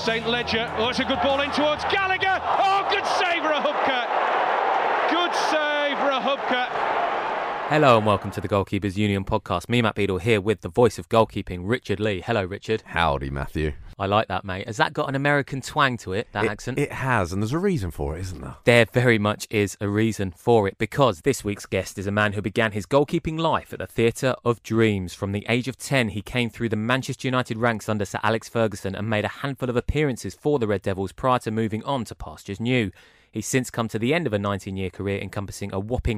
St Ledger. Oh, it's a good ball in towards Gallagher. Oh, good save, Rachubka. Good save, Rachubka. Hello and welcome to the Goalkeepers Union podcast. Me, Matt Beadle, here with the voice of goalkeeping, Richard Lee. Hello, Richard. Howdy, Matthew. I like that, mate. Has that got an American twang to it, that accent? It has, and there's a reason for it, isn't there? There very much is a reason for it, because this week's guest is a man who began his goalkeeping life at the Theatre of Dreams. From the age of 10, he came through the Manchester United ranks under Sir Alex Ferguson and made a handful of appearances for the Red Devils prior to moving on to pastures new. He's since come to the end of a 19-year career encompassing a whopping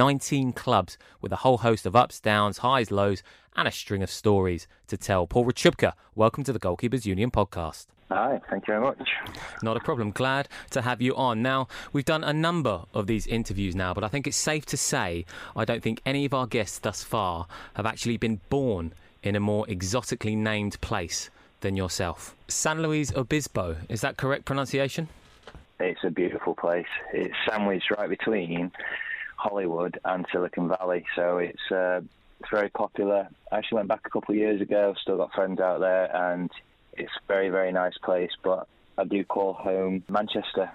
19 clubs with a whole host of ups, downs, highs, lows and a string of stories to tell. Paul Rachubka, welcome to the Goalkeepers Union podcast. Hi, thank you very much. Not a problem. Glad to have you on. Now, we've done a number of these interviews now, but I think it's safe to say I don't think any of our guests thus far have actually been born in a more exotically named place than yourself. San Luis Obispo, is that correct pronunciation? It's a beautiful place. It's sandwiched right between Hollywood and Silicon Valley, so it's very popular. I actually went back a couple of years ago, still got friends out there, and it's a very, very nice place, but I do call home Manchester.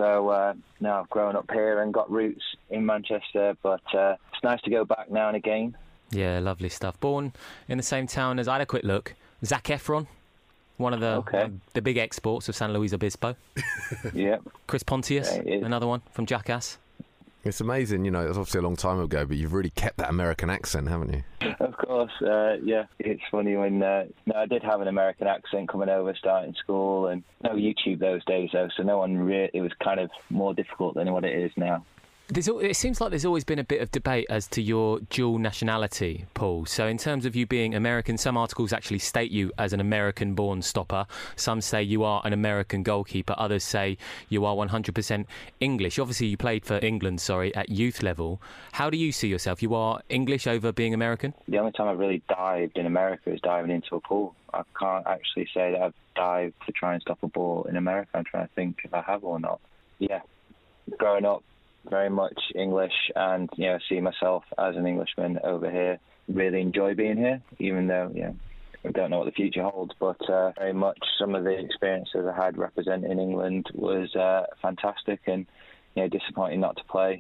So now I've grown up here and got roots in Manchester, but it's nice to go back now and again. Yeah, lovely stuff. Born in the same town as, I had a quick look, Zac Efron. One of the big exports of San Luis Obispo. Yeah. Chris Pontius, another one from Jackass. It's amazing, it was obviously a long time ago, but you've really kept that American accent, haven't you? Of course, yeah. It's funny when I did have an American accent coming over starting school, and no YouTube those days though, so no one really. It was kind of more difficult than what it is now. It seems like there's always been a bit of debate as to your dual nationality, Paul. So in terms of you being American, some articles actually state you as an American-born stopper. Some say you are an American goalkeeper. Others say you are 100% English. Obviously, you played for England, at youth level. How do you see yourself? You are English over being American? The only time I've really dived in America is diving into a pool. I can't actually say that I've dived to try and stop a ball in America. I'm trying to think if I have or not. Yeah, growing up, very much English, and see myself as an Englishman over here. Really enjoy being here, even though we don't know what the future holds. But very much some of the experiences I had representing England was fantastic, and disappointing not to play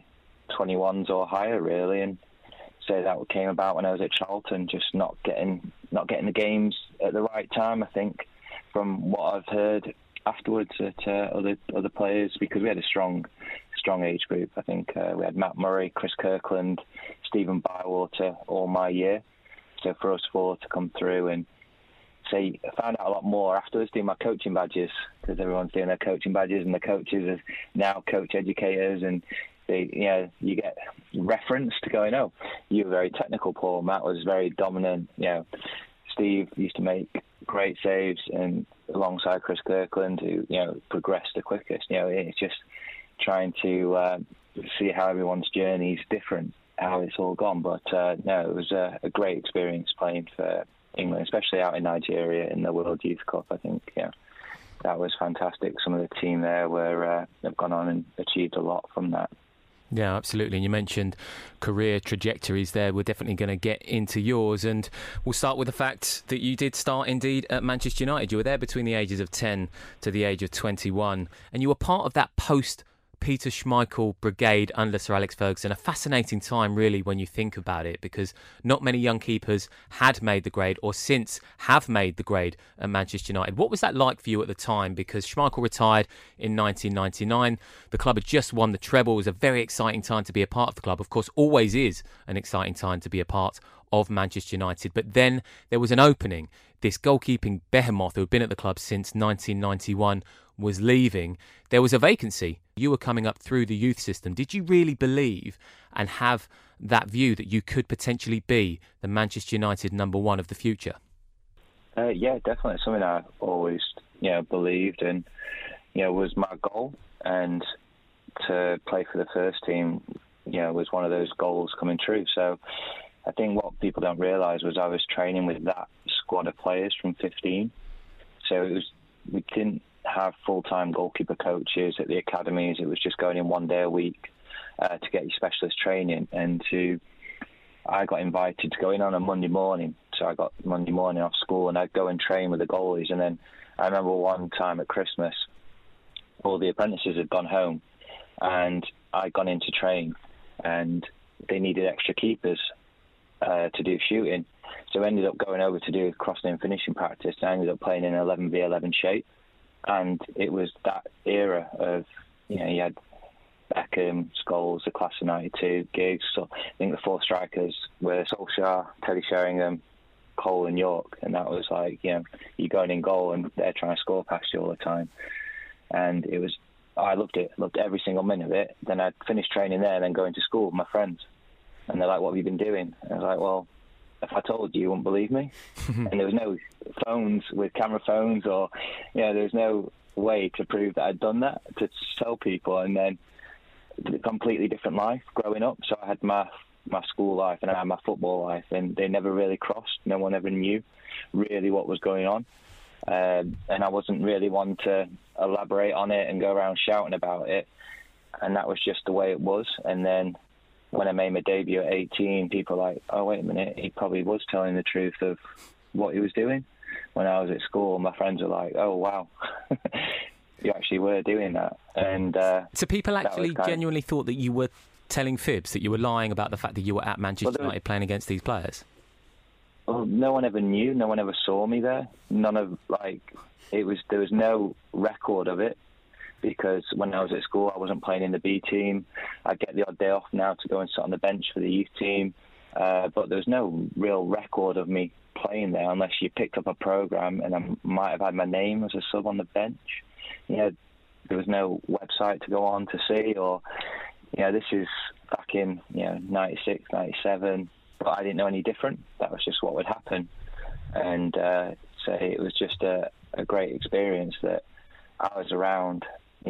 21s or higher really. And say that came about when I was at Charlton, just not getting the games at the right time. I think from what I've heard afterwards at other players, because we had a strong age group. I think we had Matt Murray, Chris Kirkland, Stephen Bywater all my year. So for us four to come through and I found out a lot more afterwards doing my coaching badges, because everyone's doing their coaching badges and the coaches are now coach educators, and you get referenced to going, oh, you were very technical, Paul. Matt was very dominant. Steve used to make great saves, and alongside Chris Kirkland, who progressed the quickest. It's just trying to see how everyone's journey is different, how it's all gone. But no, it was a great experience playing for England, especially out in Nigeria in the World Youth Cup. I think that was fantastic. Some of the team there have gone on and achieved a lot from that. Yeah, absolutely. And you mentioned career trajectories there. We're definitely going to get into yours. And we'll start with the fact that you did start indeed at Manchester United. You were there between the ages of 10 to the age of 21. And you were part of that post-Peter Schmeichel brigade under Sir Alex Ferguson. A fascinating time, really, when you think about it, because not many young keepers had made the grade or since have made the grade at Manchester United. What was that like for you at the time? Because Schmeichel retired in 1999. The club had just won the treble. It was a very exciting time to be a part of the club. Of course, always is an exciting time to be a part of Manchester United. But then there was an opening. This goalkeeping behemoth who had been at the club since 1991 was leaving. There was a vacancy. You were coming up through the youth system. Did you really believe and have that view that you could potentially be the Manchester United number one of the future? Yeah, definitely. Something I always believed and was my goal. And to play for the first team was one of those goals coming true. So I think what people don't realise was I was training with that squad of players from 15. So we didn't have full-time goalkeeper coaches at the academies. It was just going in one day a week to get your specialist training. And I got invited to go in on a Monday morning So I got Monday morning off school, and I'd go and train with the goalies. And then I remember one time at Christmas, all the apprentices had gone home, and I'd gone in to train, and they needed extra keepers to do shooting. So I ended up going over to do crossing and finishing practice, and I ended up playing in 11v11 shape. And it was that era of, you had Beckham, Scholes, the class of 92, Giggs. So I think the 4 strikers were Solskjaer, Teddy Sheringham, Cole and York. And that was like, you're going in goal and they're trying to score past you all the time. And I loved it. Loved every single minute of it. Then I'd finish training there and then go into school with my friends. And they're like, what have you been doing? And I was like, well, if I told you, you wouldn't believe me. And there was no phones with camera phones, or there was no way to prove that I'd done that, to tell people. And then a completely different life growing up. So I had my school life and I had my football life, and they never really crossed. No one ever knew really what was going on. And I wasn't really one to elaborate on it and go around shouting about it. And that was just the way it was. And then when I made my debut at 18, people were like, oh, wait a minute, he probably was telling the truth of what he was doing. When I was at school, my friends were like, oh, wow, you actually were doing that. And so people actually genuinely thought that you were telling fibs, that you were lying about the fact that you were at Manchester United playing against these players? Well, no one ever knew. No one ever saw me there. There was no record of it. Because when I was at school, I wasn't playing in the B team. I'd get the odd day off now to go and sit on the bench for the youth team. But there was no real record of me playing there unless you picked up a programme and I might have had my name as a sub on the bench. There was no website to go on to see, or, this is back in, 96, 97. But I didn't know any different. That was just what would happen. And so it was just a great experience that I was around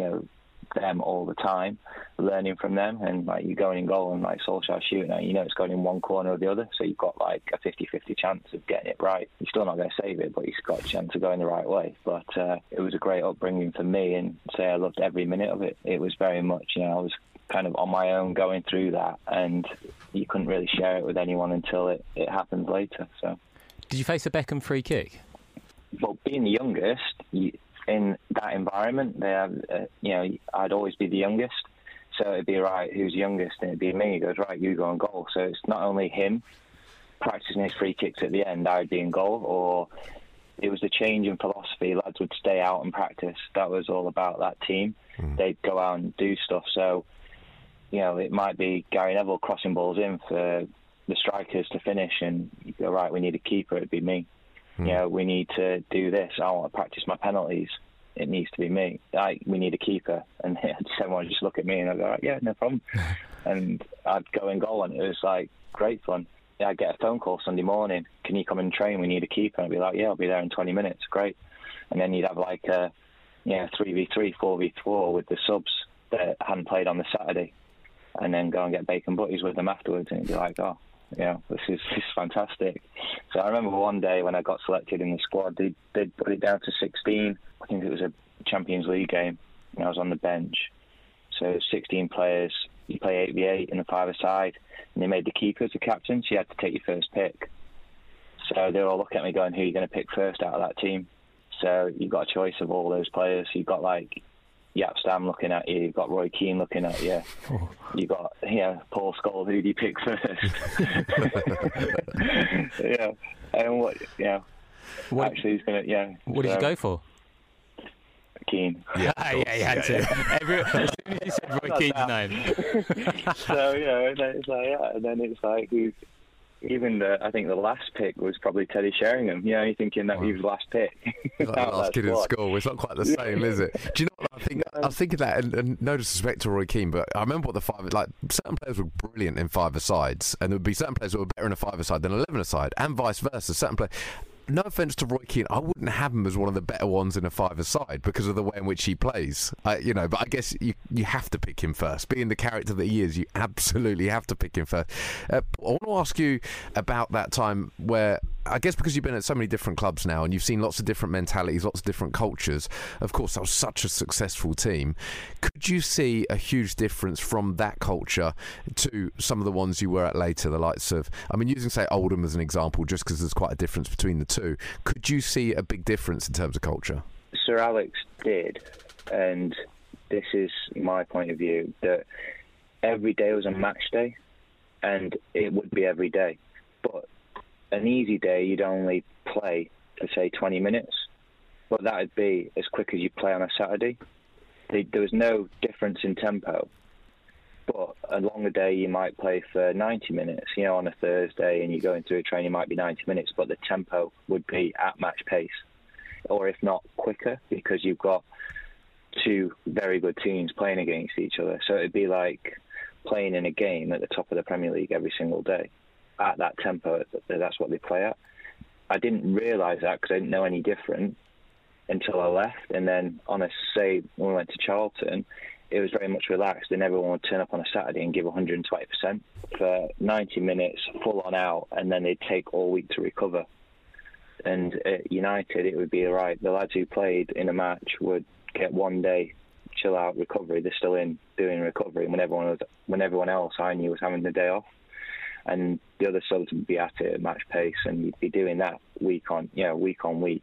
them all the time, learning from them. And you're going in goal and Solskjaer shooting at it's going in one corner or the other, so you've got a 50-50 chance of getting it right. You're still not going to save it, but you've got a chance of going the right way. But it was a great upbringing for me, and I loved every minute of it. It was very much, I was kind of on my own going through that, and you couldn't really share it with anyone until it happened later. So, did you face a Beckham free kick? Well, being the youngest, in that environment, I'd always be the youngest. So it'd be, right, who's youngest? And it'd be me. He goes, right, you go on goal. So it's not only him practicing his free kicks at the end, I'd be in goal, or it was a change in philosophy. Lads would stay out and practice. That was all about that team. They'd go out and do stuff. So, it might be Gary Neville crossing balls in for the strikers to finish, and you go, right, we need a keeper. It'd be me. We need to do this. I want to practice my penalties. It needs to be me. We need a keeper. And everyone would just look at me and I'd go, yeah, no problem. And I'd go in goal, and it was great fun. I'd get a phone call Sunday morning. Can you come and train? We need a keeper. And I'd be like, yeah, I'll be there in 20 minutes. Great. And then you'd have a 3v3, 4v4 with the subs that hadn't played on the Saturday, and then go and get bacon butties with them afterwards. And you'd be like, oh, this is fantastic. So I remember one day when I got selected in the squad, they'd put it down to 16. I think it was a Champions League game, and I was on the bench. So 16 players, you play 8v8 in the 5-a-side, and they made the keepers the captain, so you had to take your first pick. So they were all looking at me going, who are you going to pick first out of that team? So you've got a choice of all those players. You've got Jaap Stam looking at you, you've got Roy Keane looking at you, you've got Paul Scholes. Who do you pick first? And what actually he's gonna What did you go for? Keane. Yeah, you had to. As soon as you said Roy Keane's name. So and then it's who's. Even I think the last pick was probably Teddy Sheringham. You're thinking that he was last pick. Like the last kid in school. It's not quite the same, is it? Do you know what I think? I was thinking that, and no disrespect to Roy Keane, but I remember what certain players were brilliant in 5-a-sides, and there would be certain players who were better in a 5-a-side than 11-a-side, and vice versa. Certain players. No offence to Roy Keane, I wouldn't have him as one of the better ones in a 5-a-side because of the way in which he plays. But I guess you have to pick him first. Being the character that he is, you absolutely have to pick him first. I want to ask you about that time where I guess because you've been at so many different clubs now and you've seen lots of different mentalities, lots of different cultures. Of course, that was such a successful team. Could you see a huge difference from that culture to some of the ones you were at later, the likes of, I mean, using, say, Oldham as an example, just because there's quite a difference between the two. Could you see a big difference in terms of culture? Sir Alex did, and this is my point of view, that every day was a match day, and it would be every day. But an easy day, you'd only play for, say, 20 minutes, but that would be as quick as you play on a Saturday. There was no difference in tempo. But a longer day, you might play for 90 minutes. You know, on a Thursday, and you're going through a training, it might be 90 minutes, but the tempo would be at match pace, or if not quicker, because you've got two very good teams playing against each other. So it'd be like playing in a game at the top of the Premier League every single day at that tempo. That's what they play at. I didn't realise that because I didn't know any different until I left. And then on a, say, when we went to Charlton, it was very much relaxed, and everyone would turn up on a Saturday and give 120% for 90 minutes, full on out, and then they'd take all week to recover. And at United, it would be right. The lads who played in a match would get 1 day chill out recovery. They're still in doing recovery when everyone else I knew was having the day off. And the other subs would be at it at match pace, and you'd be doing that week on week,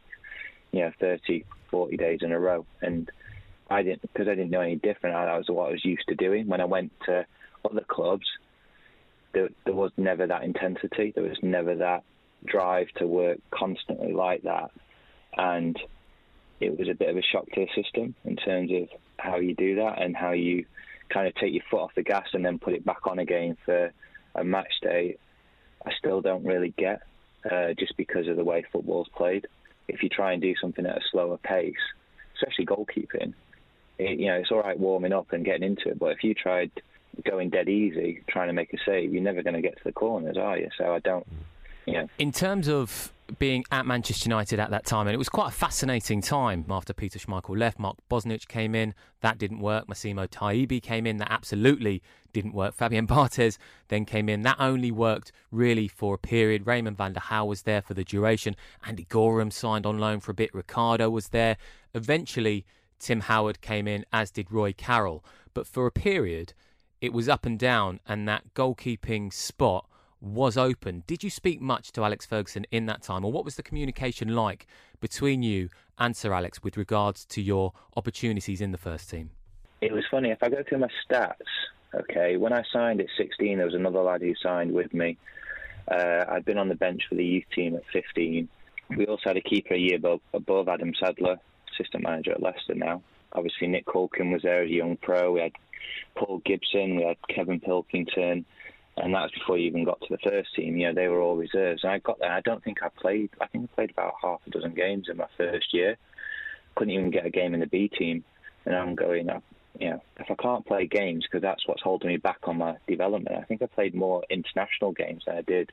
30, 40 days in a row. And because I didn't know any different. That was what I was used to doing. When I went to other clubs, there was never that intensity. There was never that drive to work constantly like that. And it was a bit of a shock to the system in terms of how you do that and how you kind of take your foot off the gas and then put it back on again for a match day. I still don't really get, just because of the way football's played. If you try and do something at a slower pace, especially goalkeeping, it's all right warming up and getting into it, but if you tried going dead easy, trying to make a save, you're never going to get to the corners, are you? So I don't, In terms of being at Manchester United at that time, and it was quite a fascinating time after Peter Schmeichel left, Mark Bosnich came in, that didn't work, Massimo Taibbi came in, that absolutely didn't work, Fabian Barthez then came in, that only worked really for a period, Raymond van der Hauwe was there for the duration, Andy Gorham signed on loan for a bit, Ricardo was there, eventually Tim Howard came in, as did Roy Carroll. But for a period, it was up and down, and that goalkeeping spot was open. Did you speak much to Alex Ferguson in that time, or what was the communication like between you and Sir Alex with regards to your opportunities in the first team? It was funny. If I go through my stats, okay, when I signed at 16, there was another lad who signed with me. I'd been on the bench for the youth team at 15. We also had a keeper a year above Adam Sadler, assistant manager at Leicester now. Obviously, Nick Culkin was there as a young pro. We had Paul Gibson, we had Kevin Pilkington, and that was before you even got to the first team. They were all reserves. And I got there. I think I played about half a dozen games in my first year. Couldn't even get a game in the B team. And I'm going, if I can't play games, because that's what's holding me back on my development. I think I played more international games than I did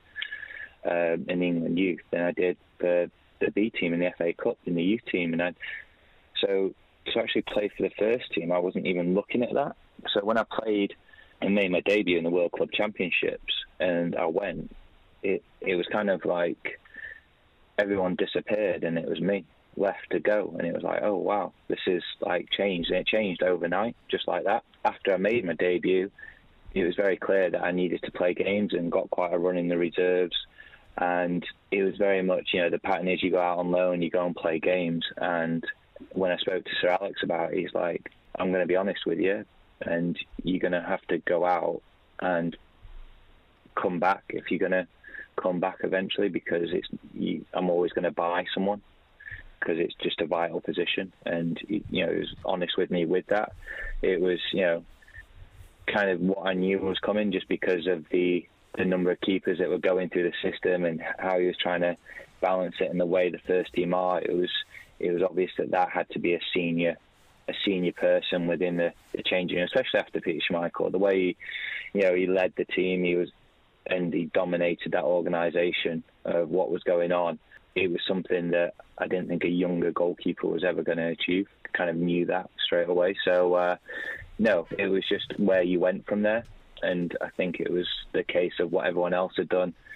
in England youth than I did the B team in the FA Cup in the youth team. And so to actually play for the first team, I wasn't even looking at that. So when I played and made my debut in the World Club Championships and I went, it was kind of like everyone disappeared and it was me left to go. And it was like, oh, wow, this is like changed. And it changed overnight, just like that. After I made my debut, it was very clear that I needed to play games and got quite a run in the reserves. And it was very much, the pattern is you go out on loan, you go and play games. And when I spoke to Sir Alex about it, he's like, I'm going to be honest with you, and you're going to have to go out and come back if you're going to come back eventually, because I'm always going to buy someone because it's just a vital position. And, he was honest with me with that. It was, kind of what I knew was coming, just because of the number of keepers that were going through the system and how he was trying to balance it and the way the first team are. It was obvious that had to be a senior person within the changing room, especially after Peter Schmeichel. The way he led the team, he dominated that organisation of what was going on. It was something that I didn't think a younger goalkeeper was ever going to achieve. Kind of knew that straight away. So no, it was just where you went from there. And I think it was the case of what everyone else had done.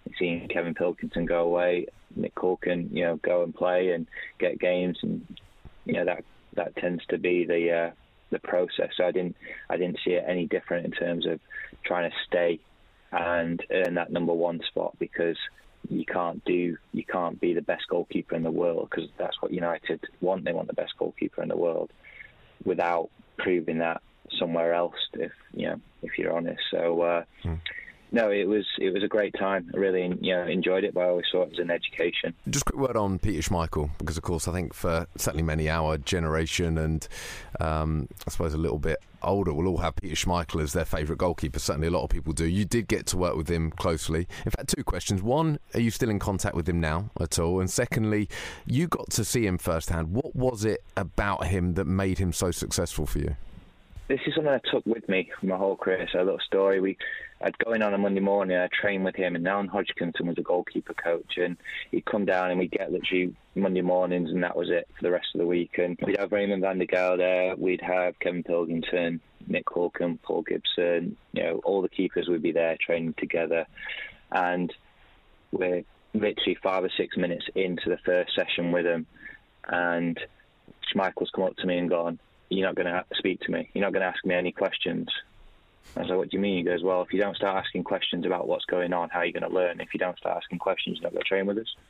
seeing Kevin Pilkington go away, Nick Culkin, go and play and get games, and that tends to be the process. So I didn't see it any different in terms of trying to stay and earn that number one spot, because you can't be the best goalkeeper in the world, because that's what United want. They want the best goalkeeper in the world, without proving that somewhere else, if you're honest. So no, it was a great time. I really enjoyed it, but I always saw it as an education. Just a quick word on Peter Schmeichel, because of course I think for certainly many our generation, and I suppose a little bit older, will all have Peter Schmeichel as their favourite goalkeeper. Certainly a lot of people do. You did get to work with him closely. In fact, two questions. One, are you still in contact with him now at all? And secondly, you got to see him firsthand. What was it about him that made him so successful for you? This is something I took with me my whole career. So a little story. I'd go in on a Monday morning, I'd train with him, and Alan Hodgkinson was a goalkeeper coach, and he'd come down and we'd get literally Monday mornings, and that was it for the rest of the week. And we'd have Raymond van der Gaal there, we'd have Kevin Pilkington, Nick Culkin, Paul Gibson, all the keepers would be there training together. And we're literally 5 or 6 minutes into the first session with him, and Schmeichel's come up to me and gone, "You're not going to speak to me. You're not going to ask me any questions." I was like, "What do you mean?" He goes, "Well, if you don't start asking questions about what's going on, how are you going to learn? If you don't start asking questions, you're not going to train with us."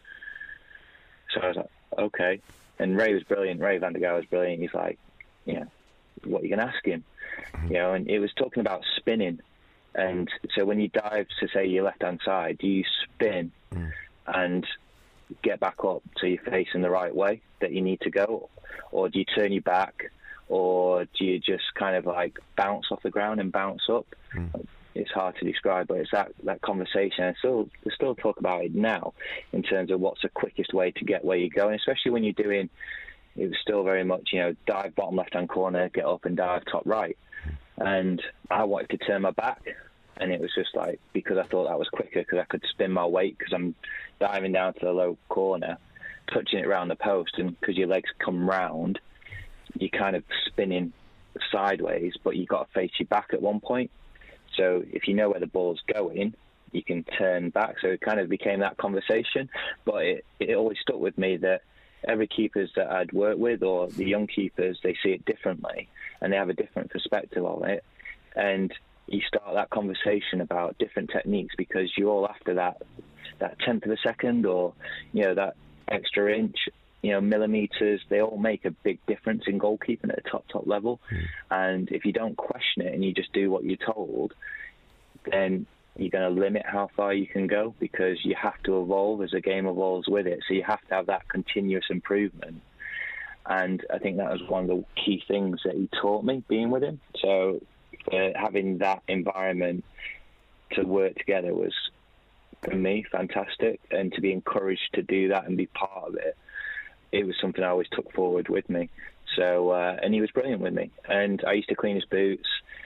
So I was like, "Okay." And Ray was brilliant. Ray van der Gaal was brilliant. He's like, "What are you going to ask him?" And it was talking about spinning. And so when you dive to, say, your left-hand side, do you spin and get back up so you're facing the right way that you need to go? Or do you turn your back? Or do you just kind of like bounce off the ground and bounce up? It's hard to describe, but it's that conversation. I still talk about it now in terms of what's the quickest way to get where you're going, especially when you're doing, it was still very much, dive bottom left-hand corner, get up and dive top right. And I wanted to turn my back, and it was just like, because I thought that was quicker, because I could spin my weight, because I'm diving down to the low corner, touching it around the post, and because your legs come round, you're kind of spinning sideways, but you've got to face your back at one point. So if you know where the ball's going, you can turn back. So it kind of became that conversation. But it always stuck with me that every keepers that I'd worked with, or the young keepers, they see it differently, and they have a different perspective on it. And you start that conversation about different techniques, because you're all after that tenth of a second, or that extra inch, millimeters. They all make a big difference in goalkeeping at a top level. And if you don't question it and you just do what you're told, then you're going to limit how far you can go, because you have to evolve as the game evolves with it. So you have to have that continuous improvement. And I think that was one of the key things that he taught me being with him. So having that environment to work together was, for me, fantastic. And to be encouraged to do that and be part of it, it was something I always took forward with me. So, and he was brilliant with me. And I used to clean his boots,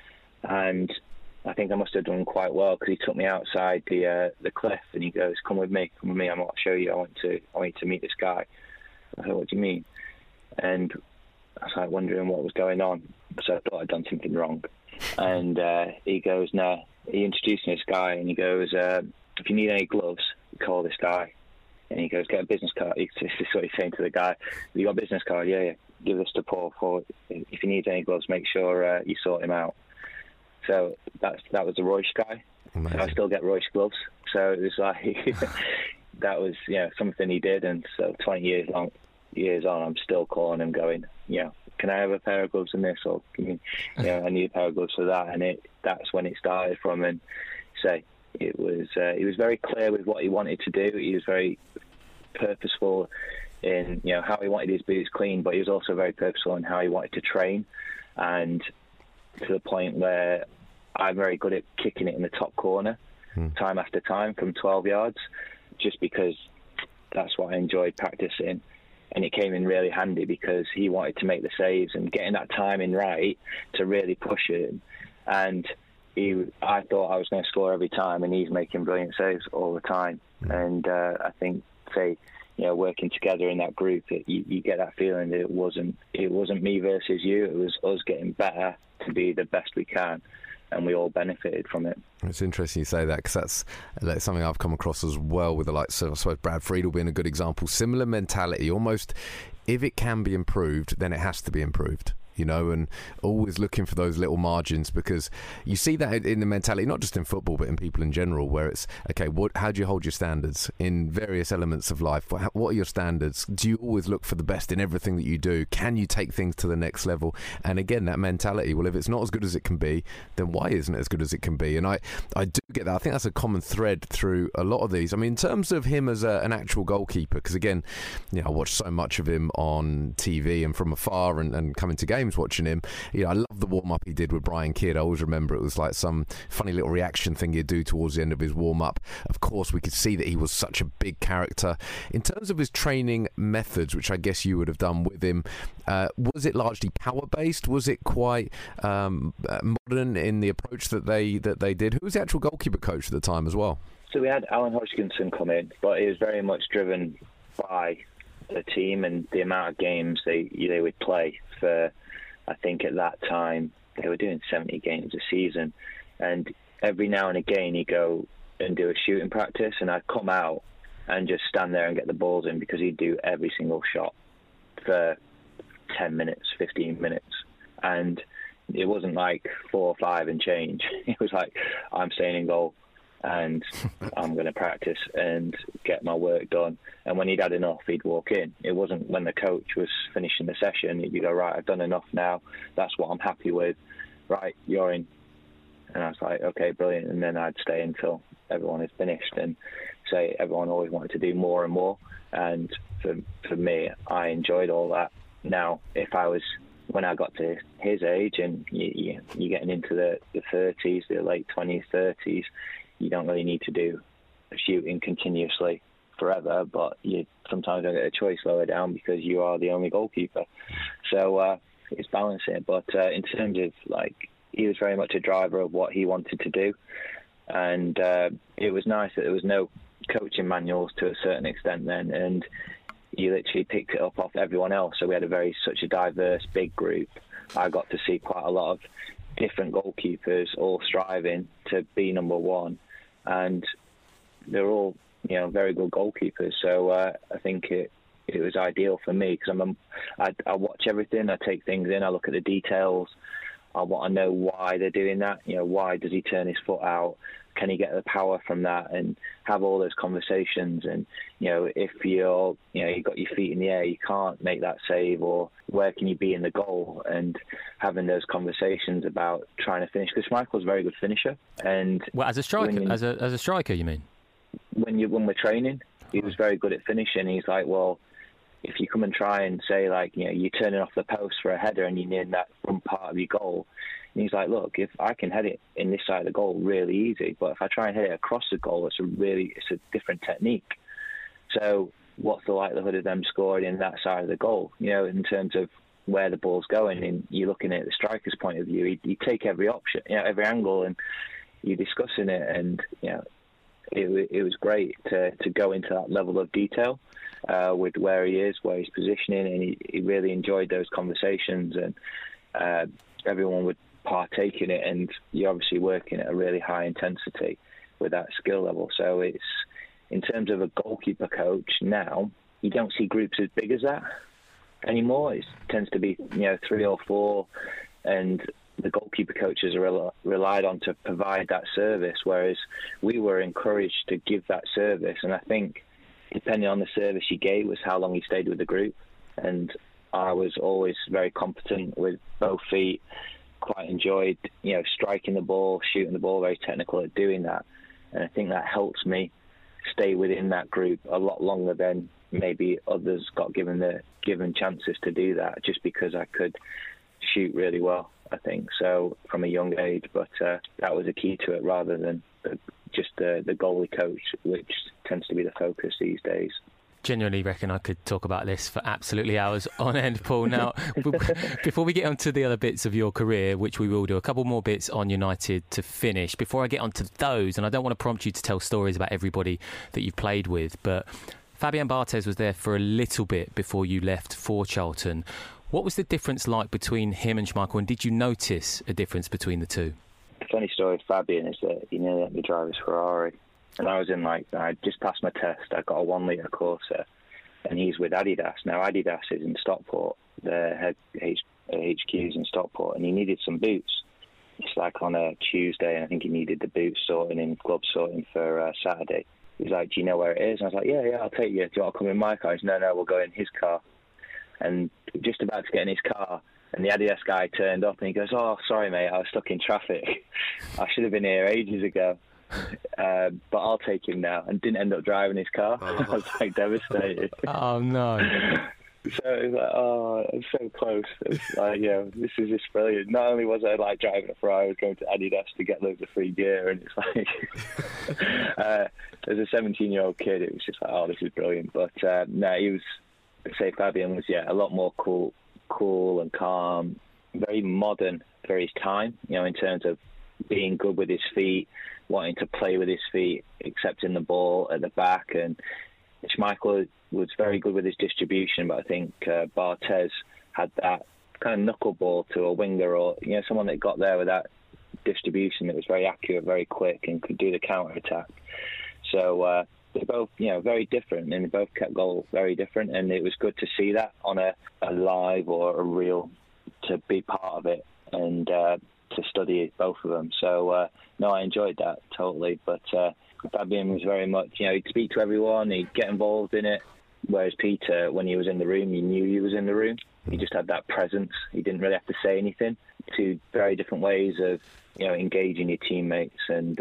and I think I must have done quite well, because he took me outside the cliff, and he goes, come with me, I want to show you, I want you to meet this guy." I said, "What do you mean?" And I was like wondering what was going on, so I thought I'd done something wrong. And he goes, "No." He introduced me to this guy, and he goes, "If you need any gloves, call this guy." And he goes, "Get a business card." This is what he's saying to the guy. "Have you got a business card?" Yeah. "Give this to Paul. If he needs any gloves, make sure you sort him out." So that was the Royce guy. So I still get Royce gloves. So it was like that was something he did. And so 20 years on, I'm still calling him, going, "Can I have a pair of gloves in this?" Or can you, I need a pair of gloves for that. And that's when it started from. And say, it was he was very clear with what he wanted to do. He was very purposeful in how he wanted his boots clean, but he was also very purposeful in how he wanted to train, and to the point where I'm very good at kicking it in the top corner time after time from 12 yards, just because that's what I enjoyed practicing. And it came in really handy, because he wanted to make the saves and getting that timing right to really push it. And I thought I was going to score every time, and he's making brilliant saves all the time. And I think, working together in that group, you get that feeling that it wasn't me versus you. It was us getting better to be the best we can. and we all benefited from it. It's interesting you say that, because that's something I've come across as well with the likes of, I suppose, Brad Friedel being a good example. Similar mentality, almost, if it can be improved, then it has to be improved. And always looking for those little margins, because you see that in the mentality, not just in football, but in people in general, where it's, okay, how do you hold your standards in various elements of life? What are your standards? Do you always look for the best in everything that you do? Can you take things to the next level? And again, that mentality, well, if it's not as good as it can be, then why isn't it as good as it can be? And I do get that. I think that's a common thread through a lot of these. I mean, in terms of him as an actual goalkeeper, because again, I watched so much of him on TV and from afar and coming to games watching him. I love the warm-up he did with Brian Kidd. I always remember it was like some funny little reaction thing he'd do towards the end of his warm-up. Of course, we could see that he was such a big character. In terms of his training methods, which I guess you would have done with him, was it largely power-based? Was it quite modern in the approach that they did? Who was the actual goalkeeper coach at the time as well? So we had Alan Hodgkinson come in, but it was very much driven by the team and the amount of games they would play for. I think at that time they were doing 70 games a season, and every now and again he'd go and do a shooting practice, and I'd come out and just stand there and get the balls in, because he'd do every single shot for 10 minutes, 15 minutes. And it wasn't like 4 or 5 and change. It was like, I'm staying in goal and I'm going to practice and get my work done. And when he'd had enough, he'd walk in. It wasn't when the coach was finishing the session, he'd go, right, I've done enough now. That's what I'm happy with. Right, you're in. And I was like, okay, brilliant. And then I'd stay until everyone is finished, and say everyone always wanted to do more and more. And for me, I enjoyed all that. Now, when I got to his age, and you're getting into the 30s, the late 20s, 30s, you don't really need to do shooting continuously forever, but you sometimes don't get a choice lower down because you are the only goalkeeper. So it's balancing. But in terms of, he was very much a driver of what he wanted to do. And it was nice that there was no coaching manuals to a certain extent then, and you literally picked it up off everyone else. So we had such a diverse, big group. I got to see quite a lot of different goalkeepers all striving to be number one, and they're all very good goalkeepers. So I think it was ideal for me, because I watch everything, I take things in, I look at the details, I want to know why they're doing that. Why does he turn his foot out? Can he get the power from that? And have all those conversations. And if you've got your feet in the air, you can't make that save, or where can you be in the goal? And having those conversations about trying to finish, because Michael's a very good finisher. And as a striker, as a striker, you mean? When we're training, he was very good at finishing. He's like, well, if you come and try and say, you're turning off the post for a header and you're near that front part of your goal, and he's like, look, if I can head it in this side of the goal really easy, but if I try and head it across the goal, it's a different technique. So what's the likelihood of them scoring in that side of the goal? In terms of where the ball's going, and you're looking at the striker's point of view, you take every option, every angle, and you're discussing it, and it was great to go into that level of detail with where he is, where he's positioning, and he really enjoyed those conversations, and everyone would partake in it, and you're obviously working at a really high intensity with that skill level. So it's, in terms of a goalkeeper coach now, you don't see groups as big as that anymore. It tends to be 3 or 4, and the goalkeeper coaches are relied on to provide that service, whereas we were encouraged to give that service. And I think depending on the service you gave was how long you stayed with the group. And I was always very competent with both feet, quite enjoyed striking the ball, shooting the ball, very technical at doing that. And I think that helps me stay within that group a lot longer than maybe others got given chances to do that, just because I could shoot really well, I think, so from a young age. But that was a key to it, rather than just the goalie coach, which tends to be the focus these days. Genuinely reckon I could talk about this for absolutely hours on end, Paul. Now, before we get on to the other bits of your career, which we will do, a couple more bits on United to finish. Before I get on to those, and I don't want to prompt you to tell stories about everybody that you've played with, but Fabian Barthez was there for a little bit before you left for Charlton. What was the difference like between him and Schmeichel, and did you notice a difference between the two? funny story with Fabian is that he nearly let me drive his Ferrari. And I was I just passed my test. I got a 1 litre Corsa, and he's with Adidas. Now, Adidas is in Stockport. Their head HQ's in Stockport, and he needed some boots. It's like on a Tuesday, and I think he needed the boots sorting and gloves sorting for Saturday. He's like, do you know where it is? And I was like, yeah, I'll take you. Do you want to come in my car? He's no, we'll go in his car. And just about to get in his car, and the Adidas guy turned up, and he goes, oh, sorry, mate, I was stuck in traffic. I should have been here ages ago. But I'll take him now. And didn't end up driving his car. I was like devastated. Oh, no. So it was like, oh, I'm so close. It's like, this is just brilliant. Not only was I like driving a Ferrari, I was going to Adidas to get loads of free gear, and it's like, as a 17-year-old kid, it was just like, oh, this is brilliant. But no, he was, say Fabian was, a lot more cool and calm, very modern for his time, in terms of being good with his feet, wanting to play with his feet, accepting the ball at the back, and Schmeichel was very good with his distribution, but I think Barthez had that kind of knuckleball to a winger, or someone that got there with that distribution that was very accurate, very quick, and could do the counter attack. So they're both very different, and they both kept goal very different, and it was good to see that on a live or a reel, to be part of it and to study both of them. So no, I enjoyed that totally, but Fabian was very much, he'd speak to everyone, he'd get involved in it, whereas Peter, when he was in the room, you knew he was in the room. He just had that presence. He didn't really have to say anything. Two very different ways of, engaging your teammates, and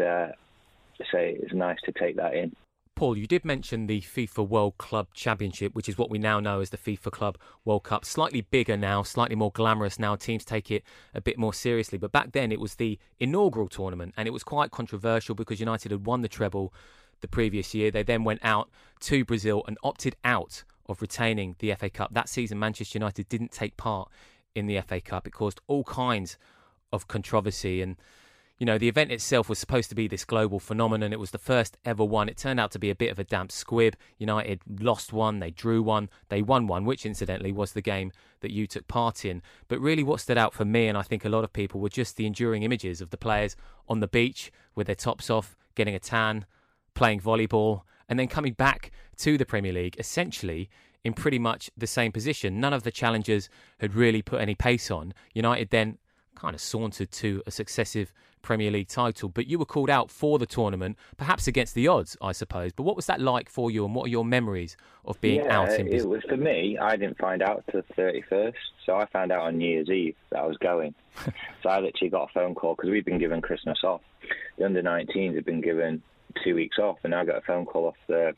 say it's nice to take that in. Paul, you did mention the FIFA World Club Championship, which is what we now know as the FIFA Club World Cup. Slightly bigger now, slightly more glamorous now. Teams take it a bit more seriously. But back then it was the inaugural tournament, and it was quite controversial because United had won the treble the previous year. They then went out to Brazil and opted out of retaining the FA Cup. That season, Manchester United didn't take part in the FA Cup. It caused all kinds of controversy, and the event itself was supposed to be this global phenomenon. It was the first ever one. It turned out to be a bit of a damp squib. United lost one, they drew one, they won one, which incidentally was the game that you took part in. But really what stood out for me, and I think a lot of people, were just the enduring images of the players on the beach with their tops off, getting a tan, playing volleyball, and then coming back to the Premier League, essentially in pretty much the same position. None of the challengers had really put any pace on. United then kind of sauntered to a successive Premier League title, but you were called out for the tournament, perhaps against the odds, I suppose. But what was that like for you, and what are your memories of being out in business? It was, for me, I didn't find out till the 31st, so I found out on New Year's Eve that I was going. So I literally got a phone call, because we've been given Christmas off. The under-19s have been given 2 weeks off, and I got a phone call off the